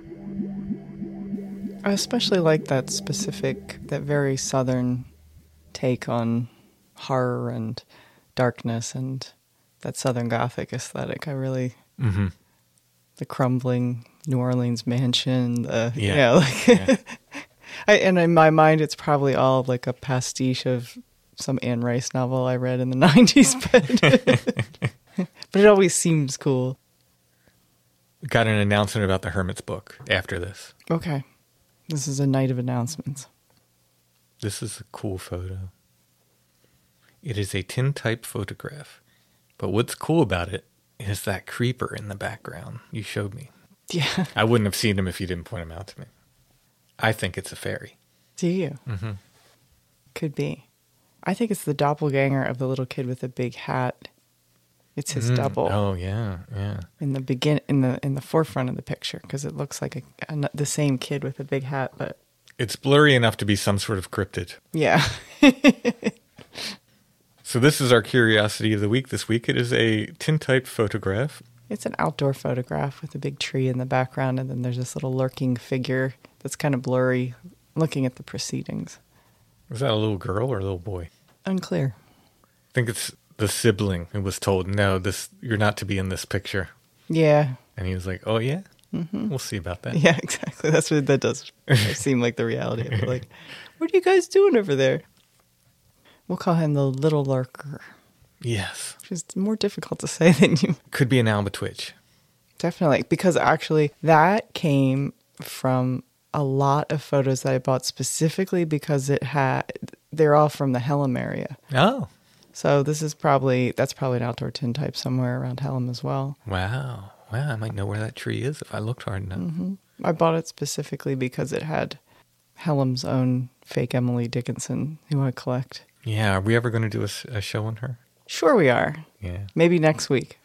I especially like that specific, that very southern take on horror and darkness and that Southern Gothic aesthetic. I really, Mm-hmm. the crumbling New Orleans mansion, the, Yeah. yeah, like, Yeah. I, and in my mind, it's probably all like a pastiche of some Anne Rice novel I read in the nineties, but, but it always seems cool. Got an announcement about the Hermit's book after this. Okay. This is a night of announcements. This is a cool photo. It is a tintype photograph. But what's cool about it is that creeper in the background you showed me. Yeah. I wouldn't have seen him if you didn't point him out to me. I think it's a fairy. Do you? Mm-hmm. Could be. I think it's the doppelganger of the little kid with the big hat. It's his Mm. double Oh, yeah, yeah. in the begin in the in the forefront of the picture because it looks like a, a, the same kid with a big hat, but It's blurry enough to be some sort of cryptid. yeah. So this is our curiosity of the week this week. It is a tintype photograph. It's an outdoor photograph with a big tree in the background, and then there's this little lurking figure that's kind of blurry looking at the proceedings. Is that a little girl or a little boy? Unclear. I think it's the sibling who was told, no, this you're not to be in this picture. Yeah. And he was like, oh, yeah? Mm-hmm. We'll see about that. Yeah, exactly. That's what that does seem like the reality of it. Like, what are you guys doing over there? We'll call him the little lurker, Yes. which is more difficult to say than you. Could be an Alba Twitch. Definitely, because actually that came from a lot of photos that I bought specifically because it had, they're all from the Helm area. Oh. So this is probably, that's probably an outdoor tintype somewhere around Helm as well. Wow. Wow, I might know where that tree is if I looked hard enough. Mm-hmm. I bought it specifically because it had Helm's own fake Emily Dickinson who I collect. Yeah, are we ever going to do a, s- a show on her? Sure we are. Yeah. Maybe next week.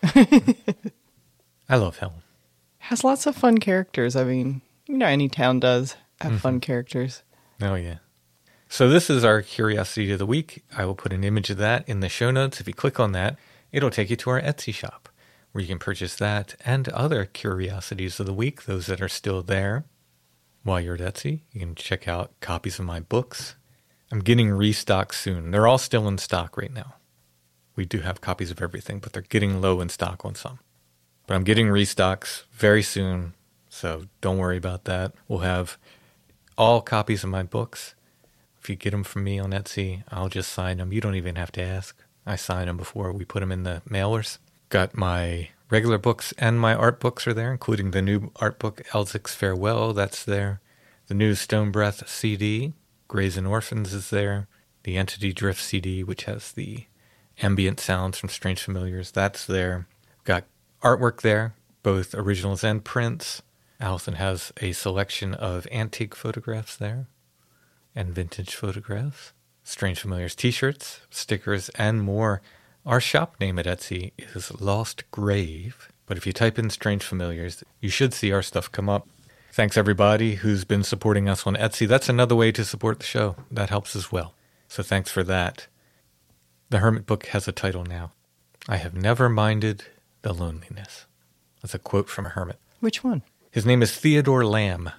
I love Helen. Has lots of fun characters. I mean, you know, any town does have Mm-hmm. fun characters. Oh, yeah. So this is our curiosity of the week. I will put an image of that in the show notes. If you click on that, it'll take you to our Etsy shop where you can purchase that and other curiosities of the week, those that are still there. While you're at Etsy, you can check out copies of my books. I'm getting restocked soon. They're all still in stock right now. We do have copies of everything, but they're getting low in stock on some. But I'm getting restocks very soon, so don't worry about that. We'll have all copies of my books. If you get them from me on Etsy, I'll just sign them. You don't even have to ask. I sign them before we put them in the mailers. Got my regular books and my art books are there, including the new art book, Elzic's Farewell, that's there. The new Stone Breath C D, Grays and Orphans, is there. The Entity Drift C D, which has the ambient sounds from Strange Familiars, that's there. Got artwork there, both originals and prints. Allison has a selection of antique photographs there and vintage photographs. Strange Familiars t-shirts, stickers, and more. Our shop name at Etsy is Lost Grave, but if you type in Strange Familiars, you should see our stuff come up. Thanks everybody who's been supporting us on Etsy. That's another way to support the show. That helps as well. So thanks for that. The Hermit book has a title now. I have never minded the loneliness. That's a quote from a hermit. Which one? His name is Theodore Lamb.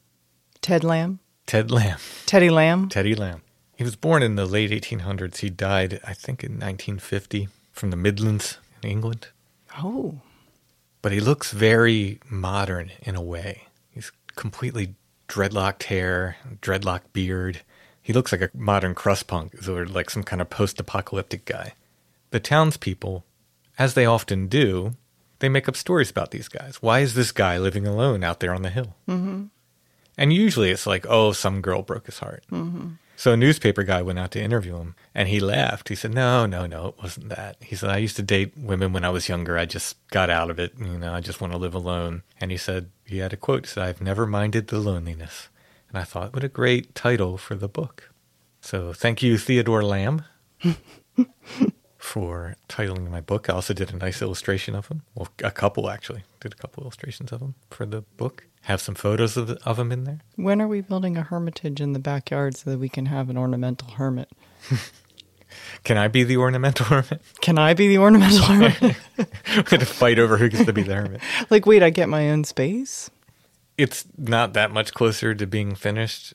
Ted Lamb? Ted Lamb. Teddy Lamb? Teddy Lamb. He was born in the late eighteen hundreds. He died, I think, in nineteen fifty from the Midlands in England. Oh. But he looks very modern in a way. He's completely dreadlocked hair, dreadlocked beard. He looks like a modern crust punk or like some kind of post-apocalyptic guy. The townspeople, as they often do, they make up stories about these guys. Why is this guy living alone out there on the hill? Mm-hmm. And usually it's like, oh, some girl broke his heart. Mm-hmm. So a newspaper guy went out to interview him, and he laughed. He said, no, no, no, it wasn't that. He said, I used to date women when I was younger. I just got out of it. You know, I just want to live alone. And he said, he had a quote, he said, I've never minded the loneliness. And I thought, what a great title for the book. So thank you, Theodore Lamb, for titling my book. I also did a nice illustration of him. Well, a couple, actually. Did a couple illustrations of him for the book. Have some photos of, the, of him in there. When are we building a hermitage in the backyard so that we can have an ornamental hermit? Can I be the ornamental hermit? Can I be the ornamental hermit? We're going to fight over who gets to be the hermit. Like, wait, I get my own space? It's not that much closer to being finished.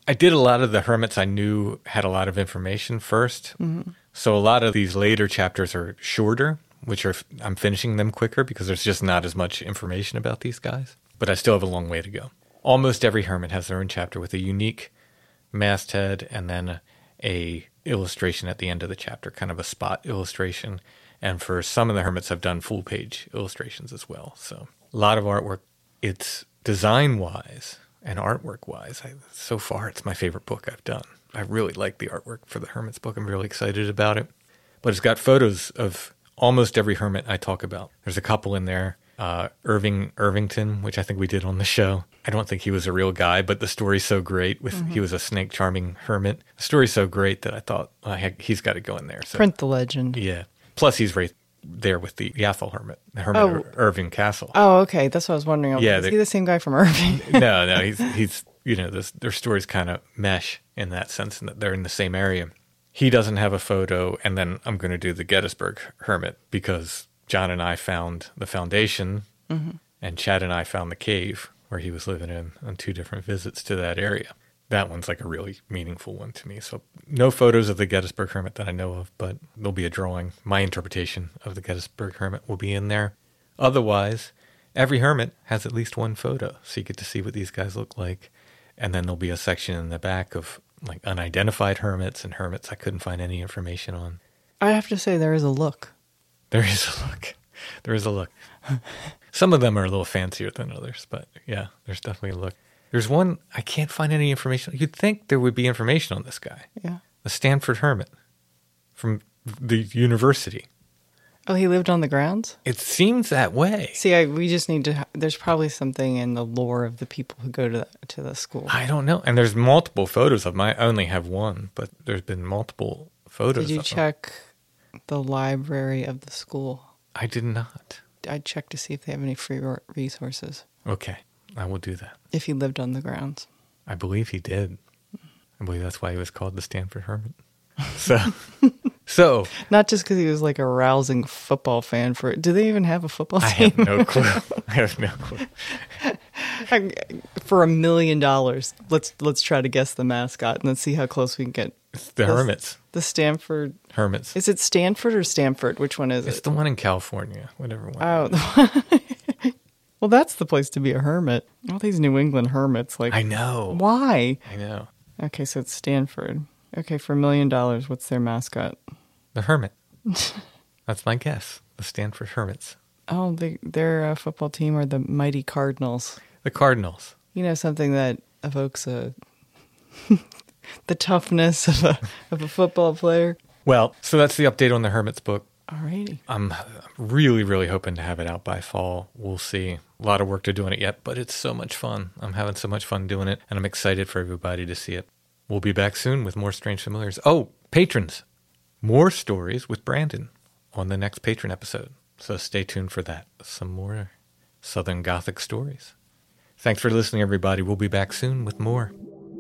I did a lot of the hermits I knew had a lot of information first. Mm-hmm. So a lot of these later chapters are shorter, which are I'm finishing them quicker because there's just not as much information about these guys. But I still have a long way to go. Almost every hermit has their own chapter with a unique masthead and then a, a illustration at the end of the chapter, kind of a spot illustration. And for some of the hermits, I've done full page illustrations as well. So a lot of artwork. It's design-wise and artwork-wise. I, so far, it's my favorite book I've done. I really like the artwork for the Hermit's book. I'm really excited about it. But it's got photos of almost every hermit I talk about. There's a couple in there. Uh, Irving Irvington, which I think we did on the show. I don't think he was a real guy, but the story's so great. With mm-hmm. He was a snake charming hermit. The story's so great that I thought, well, heck, he's got to go in there. So, print the legend. Yeah. Plus, he's right there with the Yathel Hermit, the Hermit oh. of Irving Castle. Oh, okay. That's what I was wondering. Was, yeah, is he the same guy from Irving? no, no. He's, he's you know, this, their stories kind of mesh in that sense, and that they're in the same area. He doesn't have a photo, and then I'm going to do the Gettysburg Hermit because John and I found the foundation, mm-hmm. and Chad and I found the cave where he was living in on two different visits to that area. That one's like a really meaningful one to me. So no photos of the Gettysburg Hermit that I know of, but there'll be a drawing. My interpretation of the Gettysburg Hermit will be in there. Otherwise, every hermit has at least one photo, so you get to see what these guys look like. And then there'll be a section in the back of like unidentified hermits and hermits I couldn't find any information on. I have to say there is a look. There is a look. There is a look. Some of them are a little fancier than others, but yeah, there's definitely a look. There's one, I can't find any information. You'd think there would be information on this guy. Yeah. The Stanford Hermit from the university. Oh, he lived on the grounds? It seems that way. See, I, we just need to, there's probably something in the lore of the people who go to the, to the school. I don't know. And there's multiple photos of them. I only have one, but there's been multiple photos Did you of check the library of the school? I did not. I'd check to see if they have any free resources. Okay. I will do that. If he lived on the grounds. I believe he did. I believe that's why he was called the Stanford Hermit. So, so not just because he was like a rousing football fan. For do they even have a football team? I have no clue. I have no clue. For a million dollars, let's let's try to guess the mascot and let's see how close we can get. It's the Hermits. The Stanford Hermits. Is it Stanford or Stanford? Which one is it's it? It's the one in California. Whatever one. Oh. Well, that's the place to be a hermit. All these New England hermits, like I know. Why? I know. Okay, so it's Stanford. Okay, for a million dollars, what's their mascot? The Hermit. That's my guess. The Stanford Hermits. Oh, they, their uh, football team are the Mighty Cardinals. The Cardinals. You know, something that evokes a the toughness of a of a football player. Well, so that's the update on the Hermit's book. Alrighty. I'm really, really hoping to have it out by fall. We'll see. A lot of work to do on it yet, but it's so much fun. I'm having so much fun doing it, and I'm excited for everybody to see it. We'll be back soon with more Strange Familiars. Oh, patrons. More stories with Brandon on the next patron episode. So stay tuned for that. Some more Southern Gothic stories. Thanks for listening, everybody. We'll be back soon with more.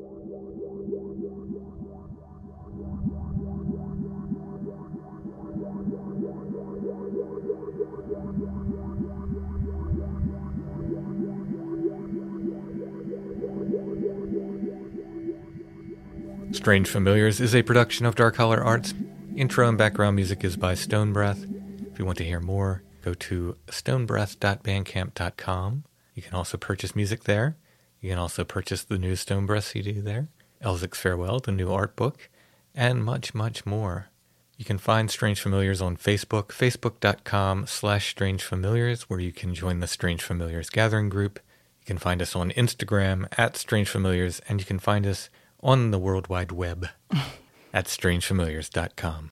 Strange Familiars is a production of Dark Holler Arts. Intro and background music is by Stone Breath. If you want to hear more, go to stone breath dot bandcamp dot com. You can also purchase music there. You can also purchase the new Stone Breath C D there, Elzic's Farewell, the new art book, and much, much more. You can find Strange Familiars on Facebook, facebook.com slash Strange Familiars, where you can join the Strange Familiars gathering group. You can find us on Instagram at Strange Familiars, and you can find us on the World Wide Web at strange familiars dot com.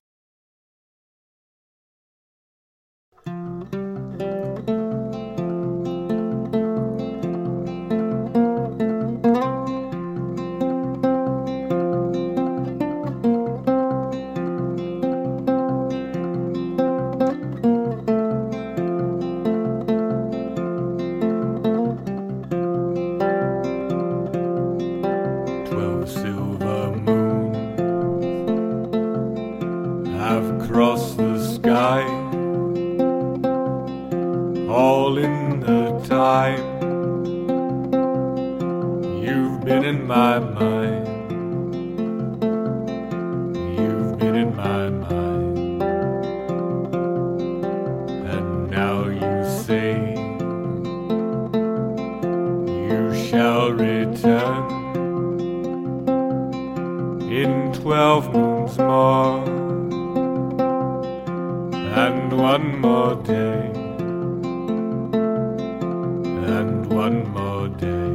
You've been in my mind shall return in twelve moons more, and one more day, and one more day.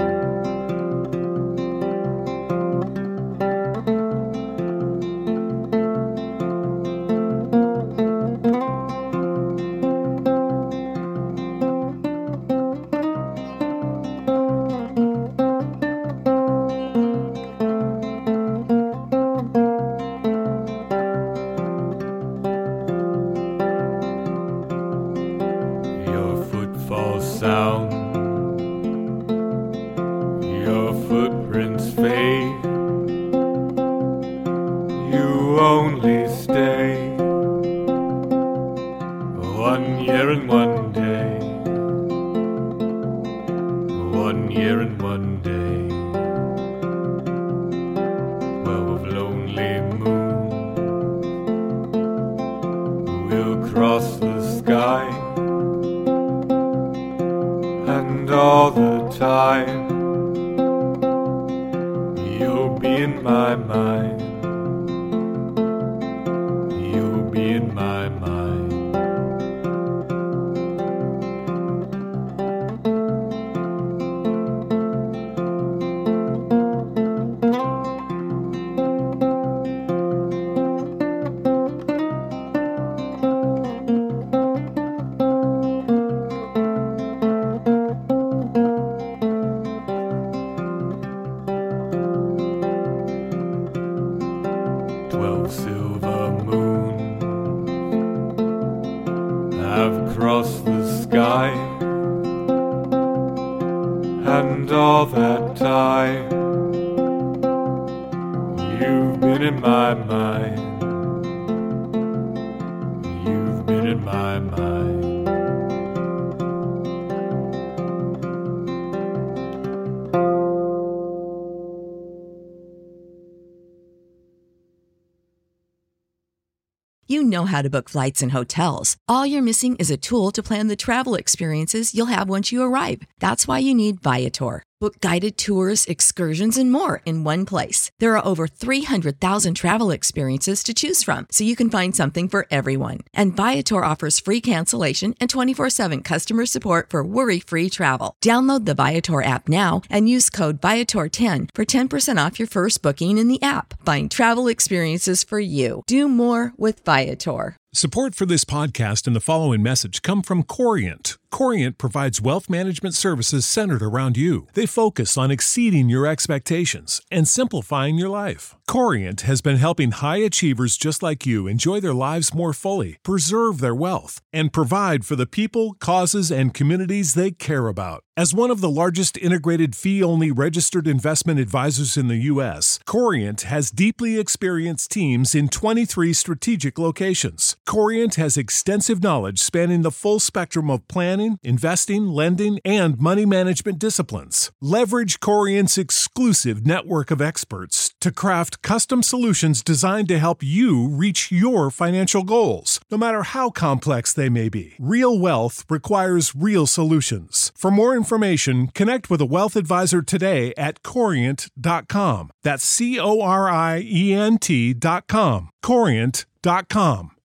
You know how to book flights and hotels. All you're missing is a tool to plan the travel experiences you'll have once you arrive. That's why you need Viator. Book guided tours, excursions, and more in one place. There are over three hundred thousand travel experiences to choose from, so you can find something for everyone. And Viator offers free cancellation and twenty-four seven customer support for worry-free travel. Download the Viator app now and use code Viator ten for ten percent off your first booking in the app. Find travel experiences for you. Do more with Viator. Support for this podcast and the following message come from Corient. Corient provides wealth management services centered around you. They focus on exceeding your expectations and simplifying your life. Corient has been helping high achievers just like you enjoy their lives more fully, preserve their wealth, and provide for the people, causes, and communities they care about. As one of the largest integrated fee-only registered investment advisors in the U S, Corient has deeply experienced teams in twenty-three strategic locations. Corient has extensive knowledge spanning the full spectrum of planning, investing, lending, and money management disciplines. Leverage Corient's exclusive network of experts to craft custom solutions designed to help you reach your financial goals, no matter how complex they may be. Real wealth requires real solutions. For more information, connect with a wealth advisor today at corient dot com. That's C O R I E N T dot com. corient dot com.